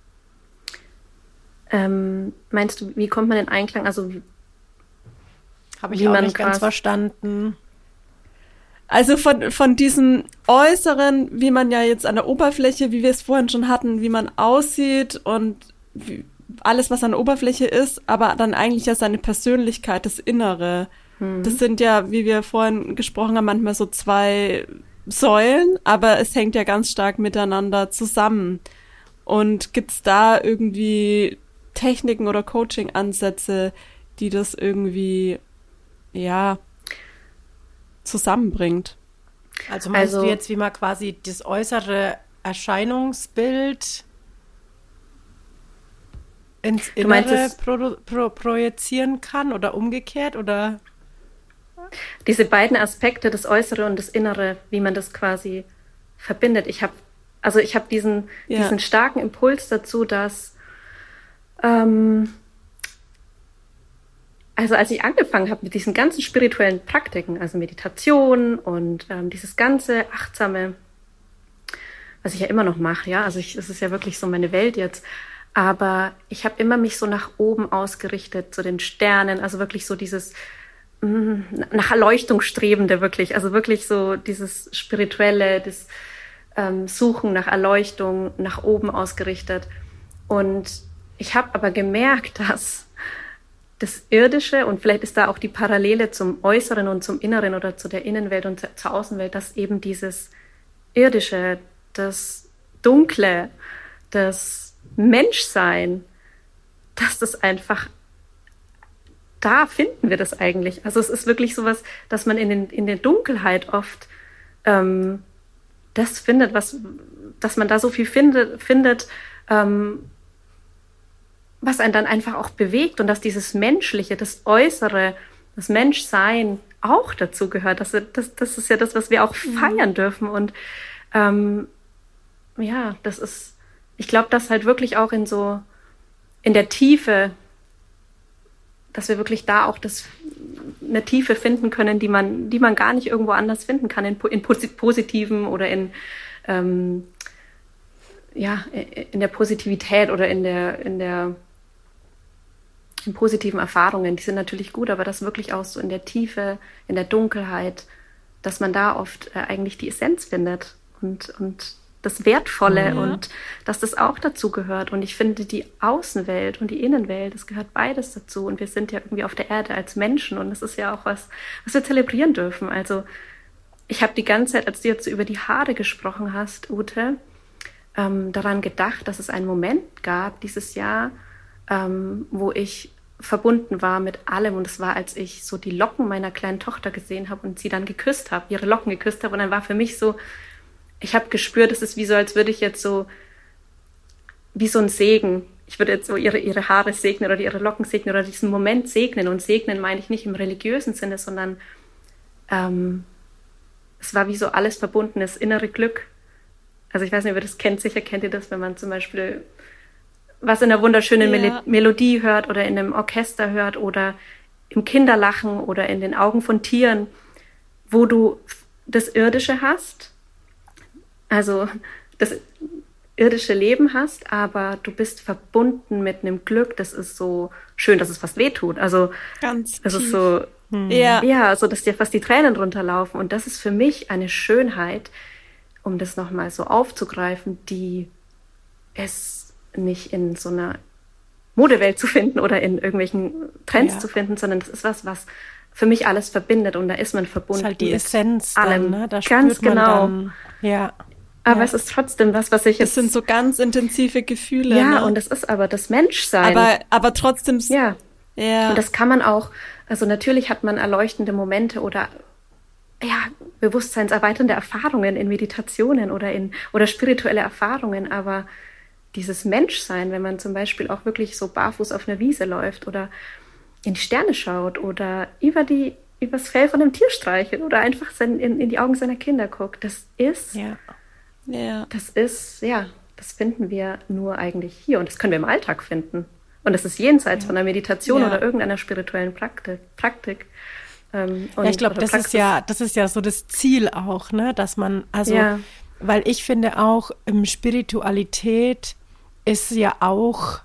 Ähm, meinst du, wie kommt man in Einklang? Also
Habe ich
Wie
auch
man
nicht ganz
quasi-
verstanden.
Also von, von diesem Äußeren, wie man ja jetzt an der Oberfläche, wie wir es vorhin schon hatten, wie man aussieht und wie, alles, was an der Oberfläche ist, aber dann eigentlich ja seine Persönlichkeit, das Innere. Das sind ja, wie wir vorhin gesprochen haben, manchmal so zwei Säulen, aber es hängt ja ganz stark miteinander zusammen. Und gibt's da irgendwie Techniken oder Coaching-Ansätze, die das irgendwie, ja, zusammenbringt?
Also meinst
Also-
du jetzt, wie man quasi das äußere Erscheinungsbild ins
Du meinst
Innere
es-
pro, pro, projizieren kann oder umgekehrt oder?
diese beiden Aspekte, das Äußere und das Innere, wie man das quasi verbindet. Ich habe, also ich habe diesen,
Ja.
diesen starken Impuls dazu, dass, ähm, also als ich angefangen habe mit diesen ganzen spirituellen Praktiken, also Meditation und ähm, dieses ganze achtsame, was ich ja immer noch mache, ja, also ich, es ist ja wirklich so meine Welt jetzt, aber ich habe immer mich so nach oben ausgerichtet, zu den Sternen, also wirklich so dieses mh, nach Erleuchtung strebende wirklich, also wirklich so dieses spirituelle, das ähm, Suchen nach Erleuchtung, nach oben ausgerichtet. Und ich habe aber gemerkt, dass das Irdische, und vielleicht ist da auch die Parallele zum Äußeren und zum Inneren oder zu der Innenwelt und zur Außenwelt, dass eben dieses Irdische, das Dunkle, das Menschsein, dass das einfach, da finden wir das eigentlich. Also es ist wirklich sowas, dass man in, den, in der Dunkelheit oft ähm, das findet, was, dass man da so viel findet, findet ähm, was einen dann einfach auch bewegt und dass dieses Menschliche, das Äußere, das Menschsein auch dazu gehört. Das, das, das ist ja das, was wir auch feiern dürfen. Und ähm, ja, das ist, ich glaube, dass halt wirklich auch in so, in der Tiefe, dass wir wirklich da auch das eine Tiefe finden können, die man, die man gar nicht irgendwo anders finden kann, in, in positiven oder in, ähm, ja, in der Positivität oder in der, in der, in positiven Erfahrungen. Die sind natürlich gut, aber das wirklich auch so in der Tiefe, in der Dunkelheit, dass man da oft äh, eigentlich die Essenz findet und, und das Wertvolle ja. und dass das auch dazu gehört. Und ich finde, die Außenwelt und die Innenwelt, das gehört beides dazu. Und wir sind ja irgendwie auf der Erde als Menschen und das ist ja auch was, was wir zelebrieren dürfen. Also ich habe die ganze Zeit, als du jetzt über die Haare gesprochen hast, Ute, ähm, daran gedacht, dass es einen Moment gab dieses Jahr, ähm, wo ich verbunden war mit allem. Und es war, als ich so die Locken meiner kleinen Tochter gesehen habe und sie dann geküsst habe, ihre Locken geküsst habe. Und dann war für mich so, ich habe gespürt, es ist wie so, als würde ich jetzt so, wie so ein Segen, ich würde jetzt so ihre, ihre Haare segnen oder ihre Locken segnen oder diesen Moment segnen. Und segnen meine ich nicht im religiösen Sinne, sondern ähm, es war wie so alles verbunden, das innere Glück. Also ich weiß nicht, ob ihr das kennt, sicher kennt ihr das, wenn man zum Beispiel was in einer wunderschönen ja. Mel- Melodie hört oder in einem Orchester hört oder im Kinderlachen oder in den Augen von Tieren, wo du das Irdische hast, also das irdische Leben hast, aber du bist verbunden mit einem Glück, das ist so schön, dass es fast wehtut. Also
ganz
es
tief.
ist so, hm. ja. ja, so dass dir fast die Tränen runterlaufen. Und das ist für mich eine Schönheit, um das nochmal so aufzugreifen, die es nicht in so einer Modewelt zu finden oder in irgendwelchen Trends ja. zu finden, sondern das ist was, was für mich alles verbindet und da ist man verbunden. Das ist
halt die Essenz
allem.
Dann, ne? Da
ganz
spürt man
genau.
Dann, ja.
Aber
ja.
es ist trotzdem was, was ich
Das
jetzt...
sind so ganz intensive Gefühle.
Ja,
ne?
und das ist aber das Menschsein.
Aber, aber trotzdem...
Ja.
ja.
Und das kann man auch, also natürlich hat man erleuchtende Momente oder ja, bewusstseinserweiternde Erfahrungen in Meditationen oder in oder spirituelle Erfahrungen, aber dieses Menschsein, wenn man zum Beispiel auch wirklich so barfuß auf einer Wiese läuft oder in die Sterne schaut oder über die übers Fell von einem Tier streichelt oder einfach sein, in, in die Augen seiner Kinder guckt, das ist,
ja. Ja.
das ist, ja, das finden wir nur eigentlich hier und das können wir im Alltag finden. Und das ist jenseits ja. von einer Meditation ja. oder irgendeiner spirituellen Praktik. Praktik. Ähm, und,
ja, ich glaube, das
Praxis.
ist ja, das ist ja so das Ziel auch, ne, dass man, also,
ja.
weil ich finde auch, ähm, Spiritualität ist ja auch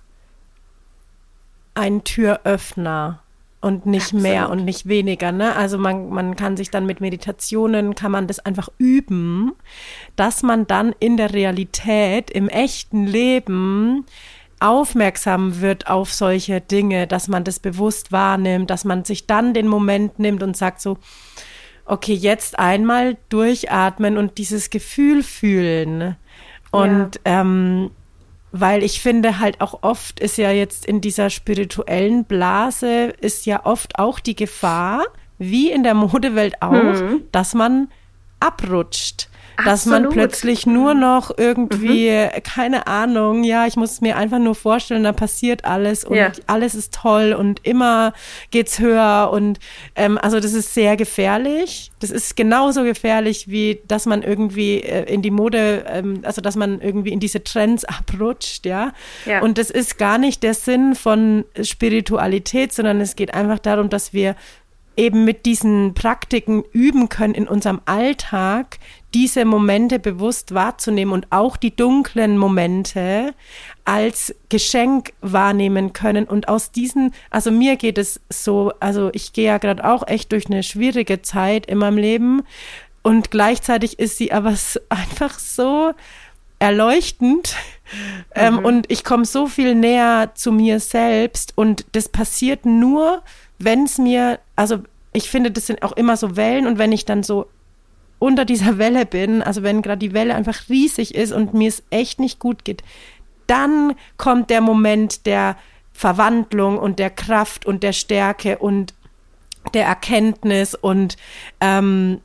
ein Türöffner und nicht Absolut. Mehr und nicht weniger, ne? Also man, man kann sich dann mit Meditationen, kann man das einfach üben, dass man dann in der Realität, im echten Leben aufmerksam wird auf solche Dinge, dass man das bewusst wahrnimmt, dass man sich dann den Moment nimmt und sagt so, okay, jetzt einmal durchatmen und dieses Gefühl fühlen. Und ja. ähm, weil ich finde halt auch oft ist ja jetzt in dieser spirituellen Blase ist ja oft auch die Gefahr, wie in der Modewelt auch, mhm. dass man abrutscht. Dass
Absolut.
Man plötzlich nur noch irgendwie, mhm. keine Ahnung, ja, ich muss es mir einfach nur vorstellen, da passiert alles und ja. alles ist toll und immer geht's höher und ähm, also das ist sehr gefährlich. Das ist genauso gefährlich, wie dass man irgendwie äh, in die Mode, ähm, also dass man irgendwie in diese Trends abrutscht, ja? ja. Und das ist gar nicht der Sinn von Spiritualität, sondern es geht einfach darum, dass wir eben mit diesen Praktiken üben können in unserem Alltag, diese Momente bewusst wahrzunehmen und auch die dunklen Momente als Geschenk wahrnehmen können. Und aus diesen, also mir geht es so, also ich gehe ja gerade auch echt durch eine schwierige Zeit in meinem Leben und gleichzeitig ist sie aber einfach so erleuchtend mhm. ähm, und ich komme so viel näher zu mir selbst und das passiert nur, wenn es mir, also ich finde, das sind auch immer so Wellen und wenn ich dann so unter dieser Welle bin, also wenn gerade die Welle einfach riesig ist und mir es echt nicht gut geht, dann kommt der Moment der Verwandlung und der Kraft und der Stärke und der Erkenntnis und, ähm,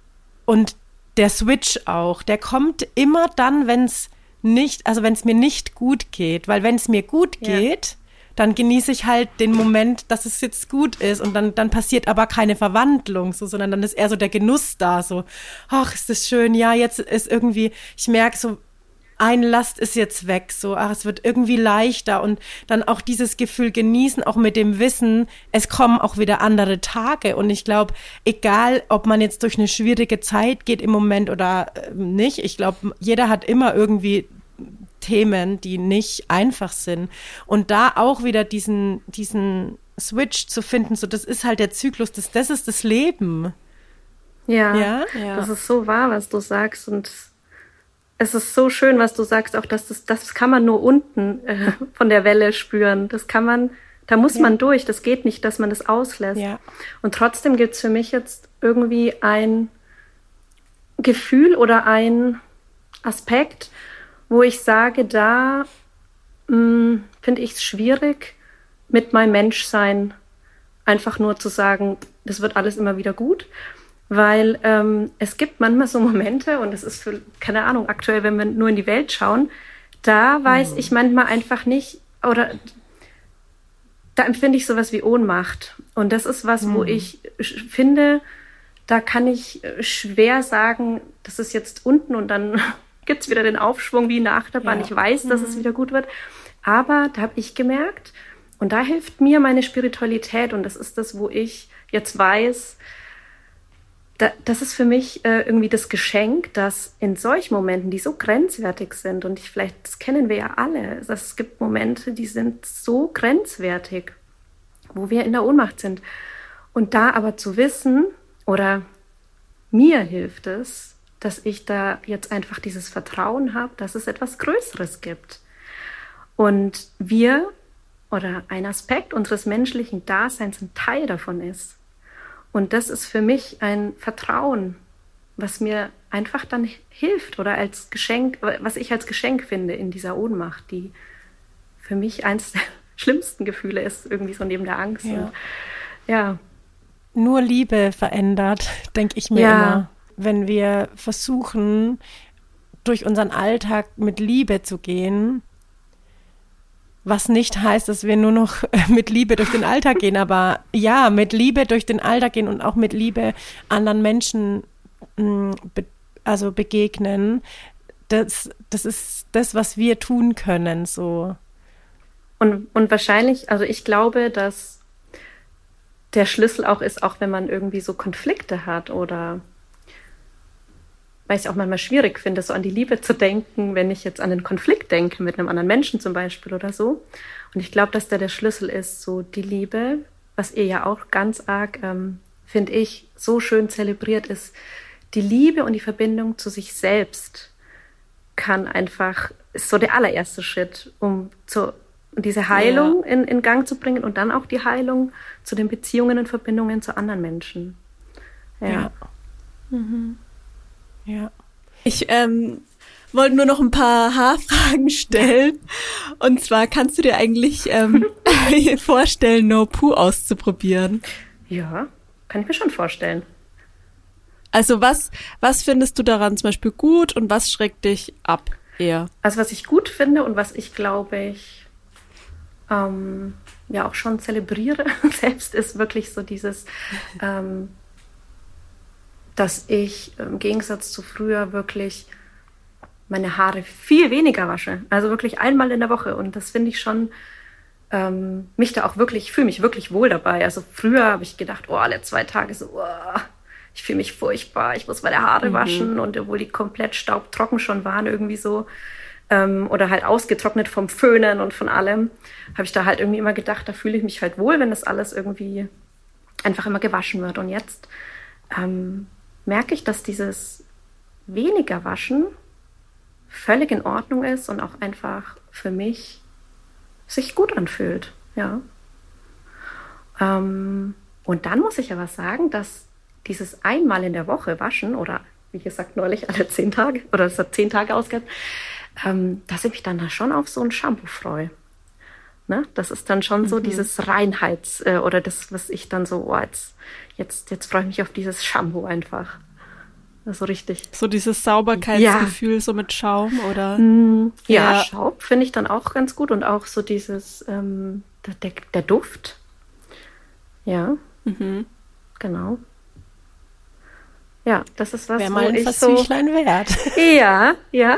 und der Switch auch, der kommt immer dann, wenn es nicht, also wenn es mir nicht gut geht, weil wenn es mir gut geht, ja. dann genieße ich halt den Moment, dass es jetzt gut ist und dann, dann passiert aber keine Verwandlung, so, sondern dann ist eher so der Genuss da, so, ach, ist das schön, ja, jetzt ist irgendwie, ich merke so, eine Last ist jetzt weg, so, ach, es wird irgendwie leichter und dann auch dieses Gefühl genießen, auch mit dem Wissen, es kommen auch wieder andere Tage und ich glaube, egal, ob man jetzt durch eine schwierige Zeit geht im Moment oder äh, nicht, ich glaube, jeder hat immer irgendwie Themen, die nicht einfach sind und da auch wieder diesen, diesen Switch zu finden, so, das ist halt der Zyklus, das, das ist das Leben.
Ja,
Ja?
ja, das ist so wahr, was du sagst und es ist so schön, was du sagst, auch dass das, das kann man nur unten äh, von der Welle spüren. Das kann man, da muss ja. man durch. Das geht nicht, dass man das auslässt.
Ja.
Und trotzdem gibt es für mich jetzt irgendwie ein Gefühl oder ein Aspekt, wo ich sage, da mh, finde ich es schwierig, mit meinem Menschsein einfach nur zu sagen, das wird alles immer wieder gut. Weil ähm, es gibt manchmal so Momente, und das ist für, keine Ahnung, aktuell, wenn wir nur in die Welt schauen, da weiß mhm. ich manchmal einfach nicht, oder da empfinde ich sowas wie Ohnmacht. Und das ist was, mhm. wo ich finde, da kann ich schwer sagen, das ist jetzt unten und dann gibt's wieder den Aufschwung wie in der Achterbahn. Ja. Ich weiß, dass mhm. es wieder gut wird. Aber da habe ich gemerkt, und da hilft mir meine Spiritualität, und das ist das, wo ich jetzt weiß, Da, das ist für mich äh, irgendwie das Geschenk, dass in solchen Momenten, die so grenzwertig sind, und ich, vielleicht, das kennen wir ja alle, dass es gibt Momente, die sind so grenzwertig, wo wir in der Ohnmacht sind. Und da aber zu wissen, oder mir hilft es, dass ich da jetzt einfach dieses Vertrauen habe, dass es etwas Größeres gibt. Und wir, oder ein Aspekt unseres menschlichen Daseins, ein Teil davon ist. Und das ist für mich ein Vertrauen, was mir einfach dann hilft oder als Geschenk, was ich als Geschenk finde in dieser Ohnmacht, die für mich eins der schlimmsten Gefühle ist, irgendwie so neben der Angst.
Ja.
Und, ja.
Nur Liebe verändert, denke ich mir
ja.
immer, wenn wir versuchen, durch unseren Alltag mit Liebe zu gehen. Was nicht heißt, dass wir nur noch mit Liebe durch den Alltag gehen, aber ja, mit Liebe durch den Alltag gehen und auch mit Liebe anderen Menschen be- also begegnen, das, das ist das, was wir tun können, so.
Und, und wahrscheinlich, also ich glaube, dass der Schlüssel auch ist, auch wenn man irgendwie so Konflikte hat oder weil ich es auch manchmal schwierig finde, so an die Liebe zu denken, wenn ich jetzt an einen Konflikt denke mit einem anderen Menschen zum Beispiel oder so. Und ich glaube, dass da der Schlüssel ist, so die Liebe, was ihr ja auch ganz arg, ähm, finde ich, so schön zelebriert ist. Die Liebe und die Verbindung zu sich selbst kann einfach, ist so der allererste Schritt, um zu, diese Heilung ja. in, in Gang zu bringen und dann auch die Heilung zu den Beziehungen und Verbindungen zu anderen Menschen. Ja.
Ja. Mhm. Ja.
Ich ähm, wollte nur noch ein paar Haarfragen stellen. Und zwar, kannst du dir eigentlich ähm, vorstellen, No Poo auszuprobieren?
Ja, kann ich mir schon vorstellen.
Also was, was findest du daran zum Beispiel gut und was schreckt dich ab eher?
Also was ich gut finde und was ich, glaube ich, ähm, ja auch schon zelebriere selbst, ist wirklich so dieses... Ähm, dass ich im Gegensatz zu früher wirklich meine Haare viel weniger wasche. Also wirklich einmal in der Woche. Und das finde ich schon, ähm, mich da auch wirklich, ich fühle mich wirklich wohl dabei. Also früher habe ich gedacht, oh, alle zwei Tage so, oh, ich fühle mich furchtbar, ich muss meine Haare mhm. waschen. Und obwohl die komplett staubtrocken schon waren irgendwie so, ähm, oder halt ausgetrocknet vom Föhnen und von allem, habe ich da halt irgendwie immer gedacht, da fühle ich mich halt wohl, wenn das alles irgendwie einfach immer gewaschen wird. Und jetzt ähm, merke ich, dass dieses weniger Waschen völlig in Ordnung ist und auch einfach für mich sich gut anfühlt. Ja. Ähm, und dann muss ich aber sagen, dass dieses einmal in der Woche waschen oder wie gesagt neulich alle zehn Tage oder es hat zehn Tage ausgehabt, ähm, dass ich mich dann da schon auf so ein Shampoo freue. Ne? Das ist dann schon so mhm. dieses Reinheits- äh, oder das, was ich dann so, oh, jetzt, jetzt, jetzt freue ich mich auf dieses Shampoo einfach. So richtig.
So dieses Sauberkeitsgefühl, ja. so mit Schaum, oder?
Mm, ja, ja, Schaum finde ich dann auch ganz gut und auch so dieses, ähm, der, der Duft. Ja,
mhm.
genau. Ja, das ist was,
Wäre
wo
mal ein
ich
Versüchlein
so,
wert.
Ja, ja.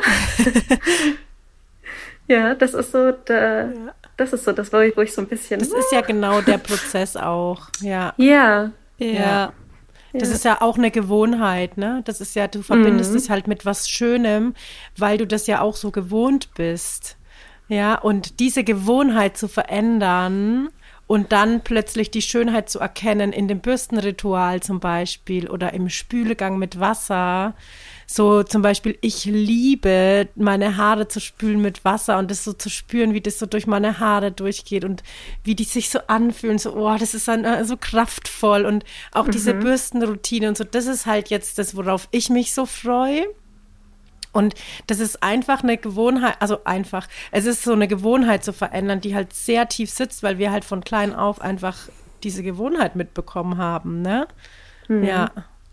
Ja, das ist so, da,
Ja.
das ist so das, wo ich, wo ich so ein bisschen.
Das ist ja genau der Prozess auch, ja.
Ja,
Ja.
Ja. Das
ja.
ist ja auch eine Gewohnheit, ne? Das ist ja, du verbindest
Mhm.
es halt mit was Schönem, weil du das ja auch so gewohnt bist. Ja, und diese Gewohnheit zu verändern und dann plötzlich die Schönheit zu erkennen in dem Bürstenritual zum Beispiel oder im Spülegang mit Wasser. So zum Beispiel, ich liebe, meine Haare zu spülen mit Wasser und das so zu spüren, wie das so durch meine Haare durchgeht und wie die sich so anfühlen. So, oh, das ist dann äh, so kraftvoll und auch diese Bürstenroutine und so. Das ist halt jetzt das, worauf ich mich so freue. Und das ist einfach eine Gewohnheit, also einfach, es ist so eine Gewohnheit zu verändern, die halt sehr tief sitzt, weil wir halt von klein auf einfach diese Gewohnheit mitbekommen haben, ne? Ja.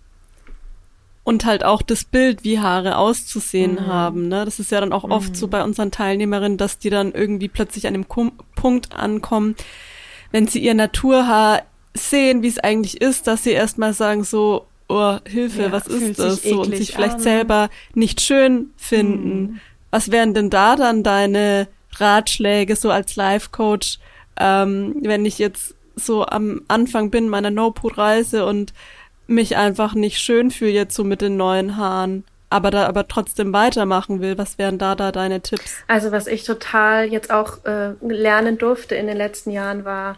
Und halt auch das Bild, wie Haare auszusehen mhm. haben, ne? Das ist ja dann auch mhm. oft so bei unseren Teilnehmerinnen, dass die dann irgendwie plötzlich an dem Kum- Punkt ankommen, wenn sie ihr Naturhaar sehen, wie es eigentlich ist, dass sie erstmal sagen so, oh, Hilfe,
Ja,
was
fühlt
ist das?
sich
So, und
eklig
sich vielleicht
an.
selber nicht schön finden.
Mhm.
Was wären denn da dann deine Ratschläge so als Life-Coach, ähm, wenn ich jetzt so am Anfang bin meiner No-Poo-Reise und mich einfach nicht schön fühle jetzt so mit den neuen Haaren, aber da aber trotzdem weitermachen will? Was wären da da deine Tipps?
Also was ich total jetzt auch äh, lernen durfte in den letzten Jahren war,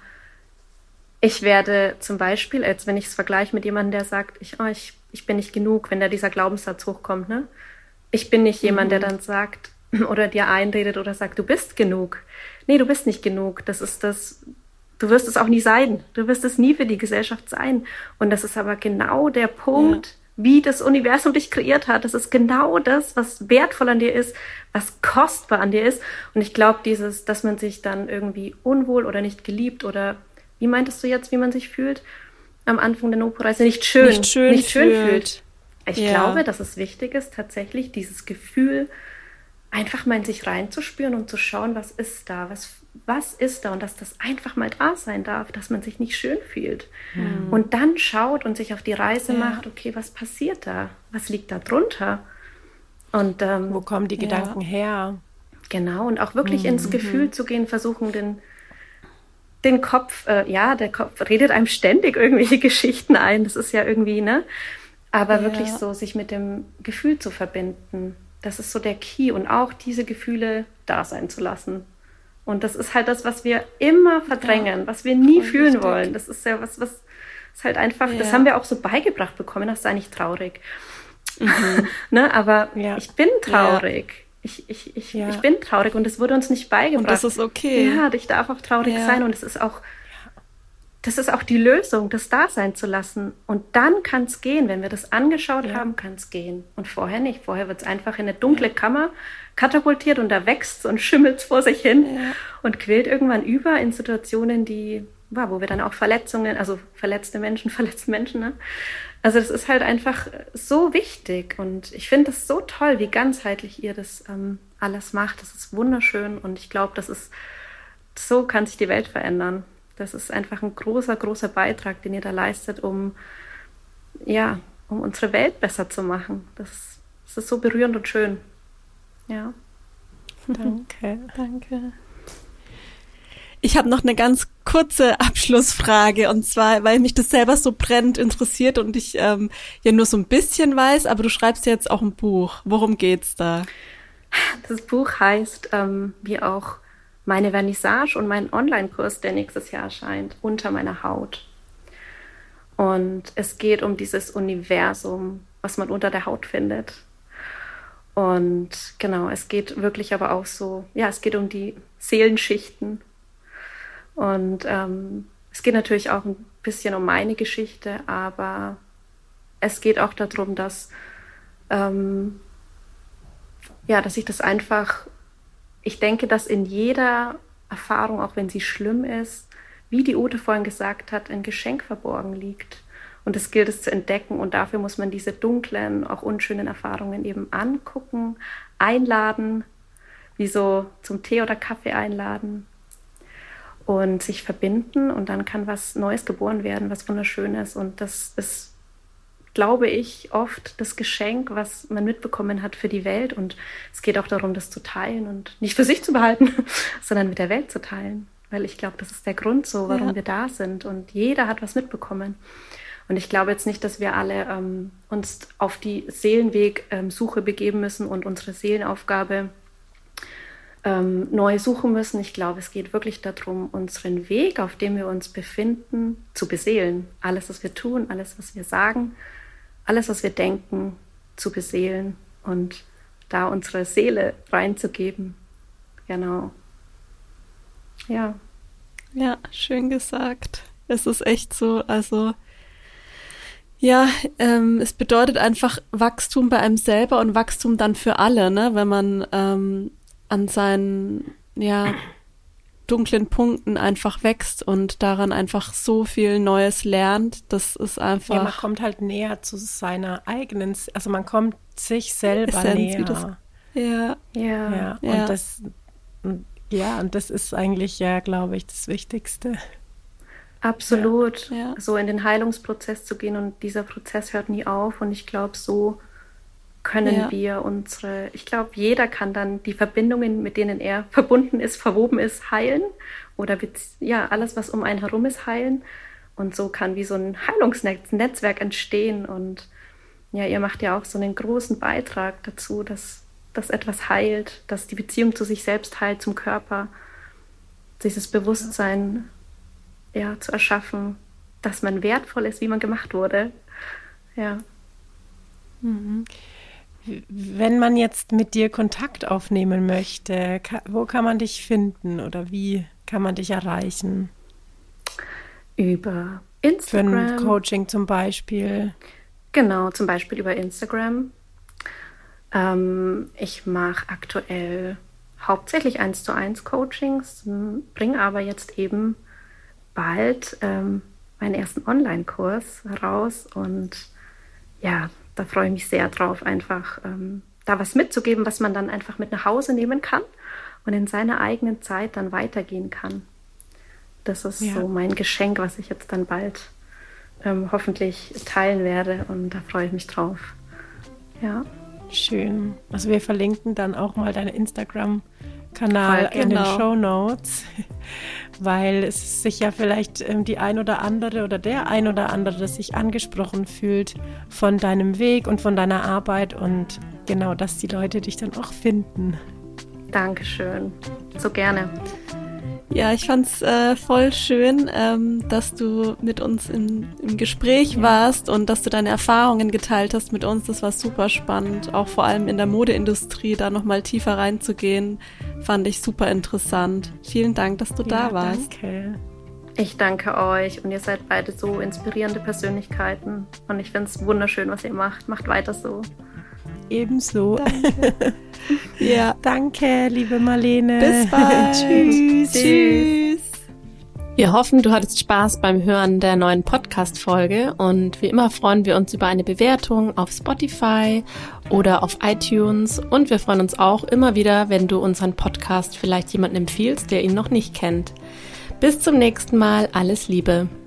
ich werde zum Beispiel, als wenn ich es vergleiche mit jemandem, der sagt, ich, oh, ich, ich bin nicht genug, wenn da dieser Glaubenssatz hochkommt, ne? Ich bin nicht jemand,
Mhm.
der dann sagt oder dir einredet oder sagt, du bist genug. Nee, du bist nicht genug. Das ist das, du wirst es auch nie sein. Du wirst es nie für die Gesellschaft sein. Und das ist aber genau der Punkt, ja. wie das Universum dich kreiert hat. Das ist genau das, was wertvoll an dir ist, was kostbar an dir ist. Und ich glaube, dieses, dass man sich dann irgendwie unwohl oder nicht geliebt oder wie meintest du jetzt, wie man sich fühlt? Am Anfang der No-Poo-Reise nicht schön,
nicht schön,
nicht schön
fühlt.
fühlt. Ich
ja.
glaube, dass es wichtig ist, tatsächlich dieses Gefühl einfach mal in sich reinzuspüren und zu schauen, was ist da, was, was ist da und dass das einfach mal da sein darf, dass man sich nicht schön fühlt. Mhm. Und dann schaut und sich auf die Reise ja. macht, okay, was passiert da? Was liegt da drunter? Und ähm,
wo kommen die ja. Gedanken her?
Genau, und auch wirklich mhm. ins Gefühl zu gehen, versuchen den den Kopf, äh, ja, der Kopf redet einem ständig irgendwelche Geschichten ein, das ist ja irgendwie, ne? Aber ja. wirklich so, sich mit dem Gefühl zu verbinden, das ist so der Key und auch diese Gefühle da sein zu lassen. Und das ist halt das, was wir immer verdrängen, ja. was wir nie fühlen richtig. wollen. Das ist ja was, was ist halt einfach, ja. das haben wir auch so beigebracht bekommen, das sei nicht traurig. Mhm. ne? Aber ja. ich bin traurig. Ja. Ich, ich, ich, ja. ich bin traurig und es wurde uns nicht beigebracht.
Und das ist okay.
Ja, ich darf auch traurig ja. sein und es ist auch, das ist auch die Lösung, das da sein zu lassen. Und dann kann es gehen, wenn wir das angeschaut ja. haben, kann es gehen. Und vorher nicht. Vorher wird es einfach in eine dunkle ja. Kammer katapultiert und da wächst und schimmelt vor sich hin ja. und quillt irgendwann über in Situationen, die, wo wir dann auch Verletzungen, also verletzte Menschen, verletzte Menschen, ne? Also das ist halt einfach so wichtig und ich finde es so toll, wie ganzheitlich ihr das ähm, alles macht. Das ist wunderschön und ich glaube, das ist, so kann sich die Welt verändern. Das ist einfach ein großer, großer Beitrag, den ihr da leistet, um, ja, um unsere Welt besser zu machen. Das, das ist so berührend und schön. Ja.
Danke, danke.
Ich habe noch eine ganz kurze Abschlussfrage und zwar, weil mich das selber so brennend interessiert und ich ähm, ja nur so ein bisschen weiß, aber du schreibst ja jetzt auch ein Buch. Worum geht's da?
Das Buch heißt, ähm, wie auch meine Vernissage und mein Online-Kurs, der nächstes Jahr erscheint, Unter meiner Haut. Und es geht um dieses Universum, was man unter der Haut findet. Und genau, es geht wirklich aber auch so, ja, es geht um die Seelenschichten. Und ähm, es geht natürlich auch ein bisschen um meine Geschichte, aber es geht auch darum, dass, ähm, ja, dass ich das einfach, ich denke, dass in jeder Erfahrung, auch wenn sie schlimm ist, wie die Ute vorhin gesagt hat, ein Geschenk verborgen liegt. Und es gilt es zu entdecken und dafür muss man diese dunklen, auch unschönen Erfahrungen eben angucken, einladen, wie so zum Tee oder Kaffee einladen. Und sich verbinden und dann kann was Neues geboren werden, was Wunderschönes. Und das ist glaube ich, oft das Geschenk, was man mitbekommen hat für die Welt. Und es geht auch darum, das zu teilen und nicht für sich zu behalten, sondern mit der Welt zu teilen. Weil ich glaube, das ist der Grund so, warum ja. wir da sind. Und jeder hat was mitbekommen. Und ich glaube jetzt nicht, dass wir alle ähm, uns auf die Seelenweg-Suche ähm, begeben müssen und unsere Seelenaufgabe ähm, neu suchen müssen. Ich glaube, es geht wirklich darum, unseren Weg, auf dem wir uns befinden, zu beseelen. Alles, was wir tun, alles, was wir sagen, alles, was wir denken, zu beseelen und da unsere Seele reinzugeben. Genau. Ja.
Ja, schön gesagt. Es ist echt so, also ja, ähm, es bedeutet einfach Wachstum bei einem selber und Wachstum dann für alle, ne? Wenn man ähm, an seinen ja, dunklen Punkten einfach wächst und daran einfach so viel Neues lernt, das ist einfach...
Ja, man kommt halt näher zu seiner eigenen, also man kommt sich selber
Essenz,
näher.
Das, ja.
Ja, ja, und
ja.
das, ja, und das ist eigentlich ja, glaube ich, das Wichtigste.
Absolut,
ja, ja.
so in den Heilungsprozess zu gehen und dieser Prozess hört nie auf und ich glaube, so können ja. wir unsere, ich glaube, jeder kann dann die Verbindungen, mit denen er verbunden ist, verwoben ist, heilen oder ja, alles, was um einen herum ist, heilen und so kann wie so ein Heilungsnetzwerk entstehen und ja, ihr macht ja auch so einen großen Beitrag dazu, dass, dass etwas heilt, dass die Beziehung zu sich selbst heilt, zum Körper, dieses Bewusstsein ja, zu erschaffen, dass man wertvoll ist, wie man gemacht wurde. Ja.
Mhm. Wenn man jetzt mit dir Kontakt aufnehmen möchte, ka- wo kann man dich finden oder wie kann man dich erreichen?
Über Instagram.
Für ein Coaching zum Beispiel.
Genau, zum Beispiel über Instagram. Ähm, ich mache aktuell hauptsächlich eins zu eins Coachings, bringe aber jetzt eben bald ähm, meinen ersten Online-Kurs raus und ja, da freue ich mich sehr drauf, einfach ähm, da was mitzugeben, was man dann einfach mit nach Hause nehmen kann und in seiner eigenen Zeit dann weitergehen kann. Das ist ja. so mein Geschenk, was ich jetzt dann bald ähm, hoffentlich teilen werde und da freue ich mich drauf. Ja.
Schön. Also wir verlinken dann auch mal deinen Instagram-Kanal in den Shownotes, weil es sich ja vielleicht ähm, die ein oder andere oder der ein oder andere sich angesprochen fühlt von deinem Weg und von deiner Arbeit und genau, dass die Leute dich dann auch finden.
Dankeschön. So gerne.
Ja, ich fand's äh, voll schön, ähm, dass du mit uns im, im Gespräch ja. warst und dass du deine Erfahrungen geteilt hast mit uns. Das war super spannend, auch vor allem in der Modeindustrie da nochmal tiefer reinzugehen, fand ich super interessant. Vielen Dank, dass du ja, da warst.
Danke.
Ich danke euch und ihr seid beide so inspirierende Persönlichkeiten und ich finde es wunderschön, was ihr macht. Macht weiter so.
Ebenso.
Danke. Ja.
Danke, liebe Marlene.
Bis bald.
Tschüss.
Tschüss.
Wir hoffen, du hattest Spaß beim Hören der neuen Podcast-Folge und wie immer freuen wir uns über eine Bewertung auf Spotify oder auf iTunes und wir freuen uns auch immer wieder, wenn du unseren Podcast vielleicht jemandem empfiehlst, der ihn noch nicht kennt. Bis zum nächsten Mal. Alles Liebe.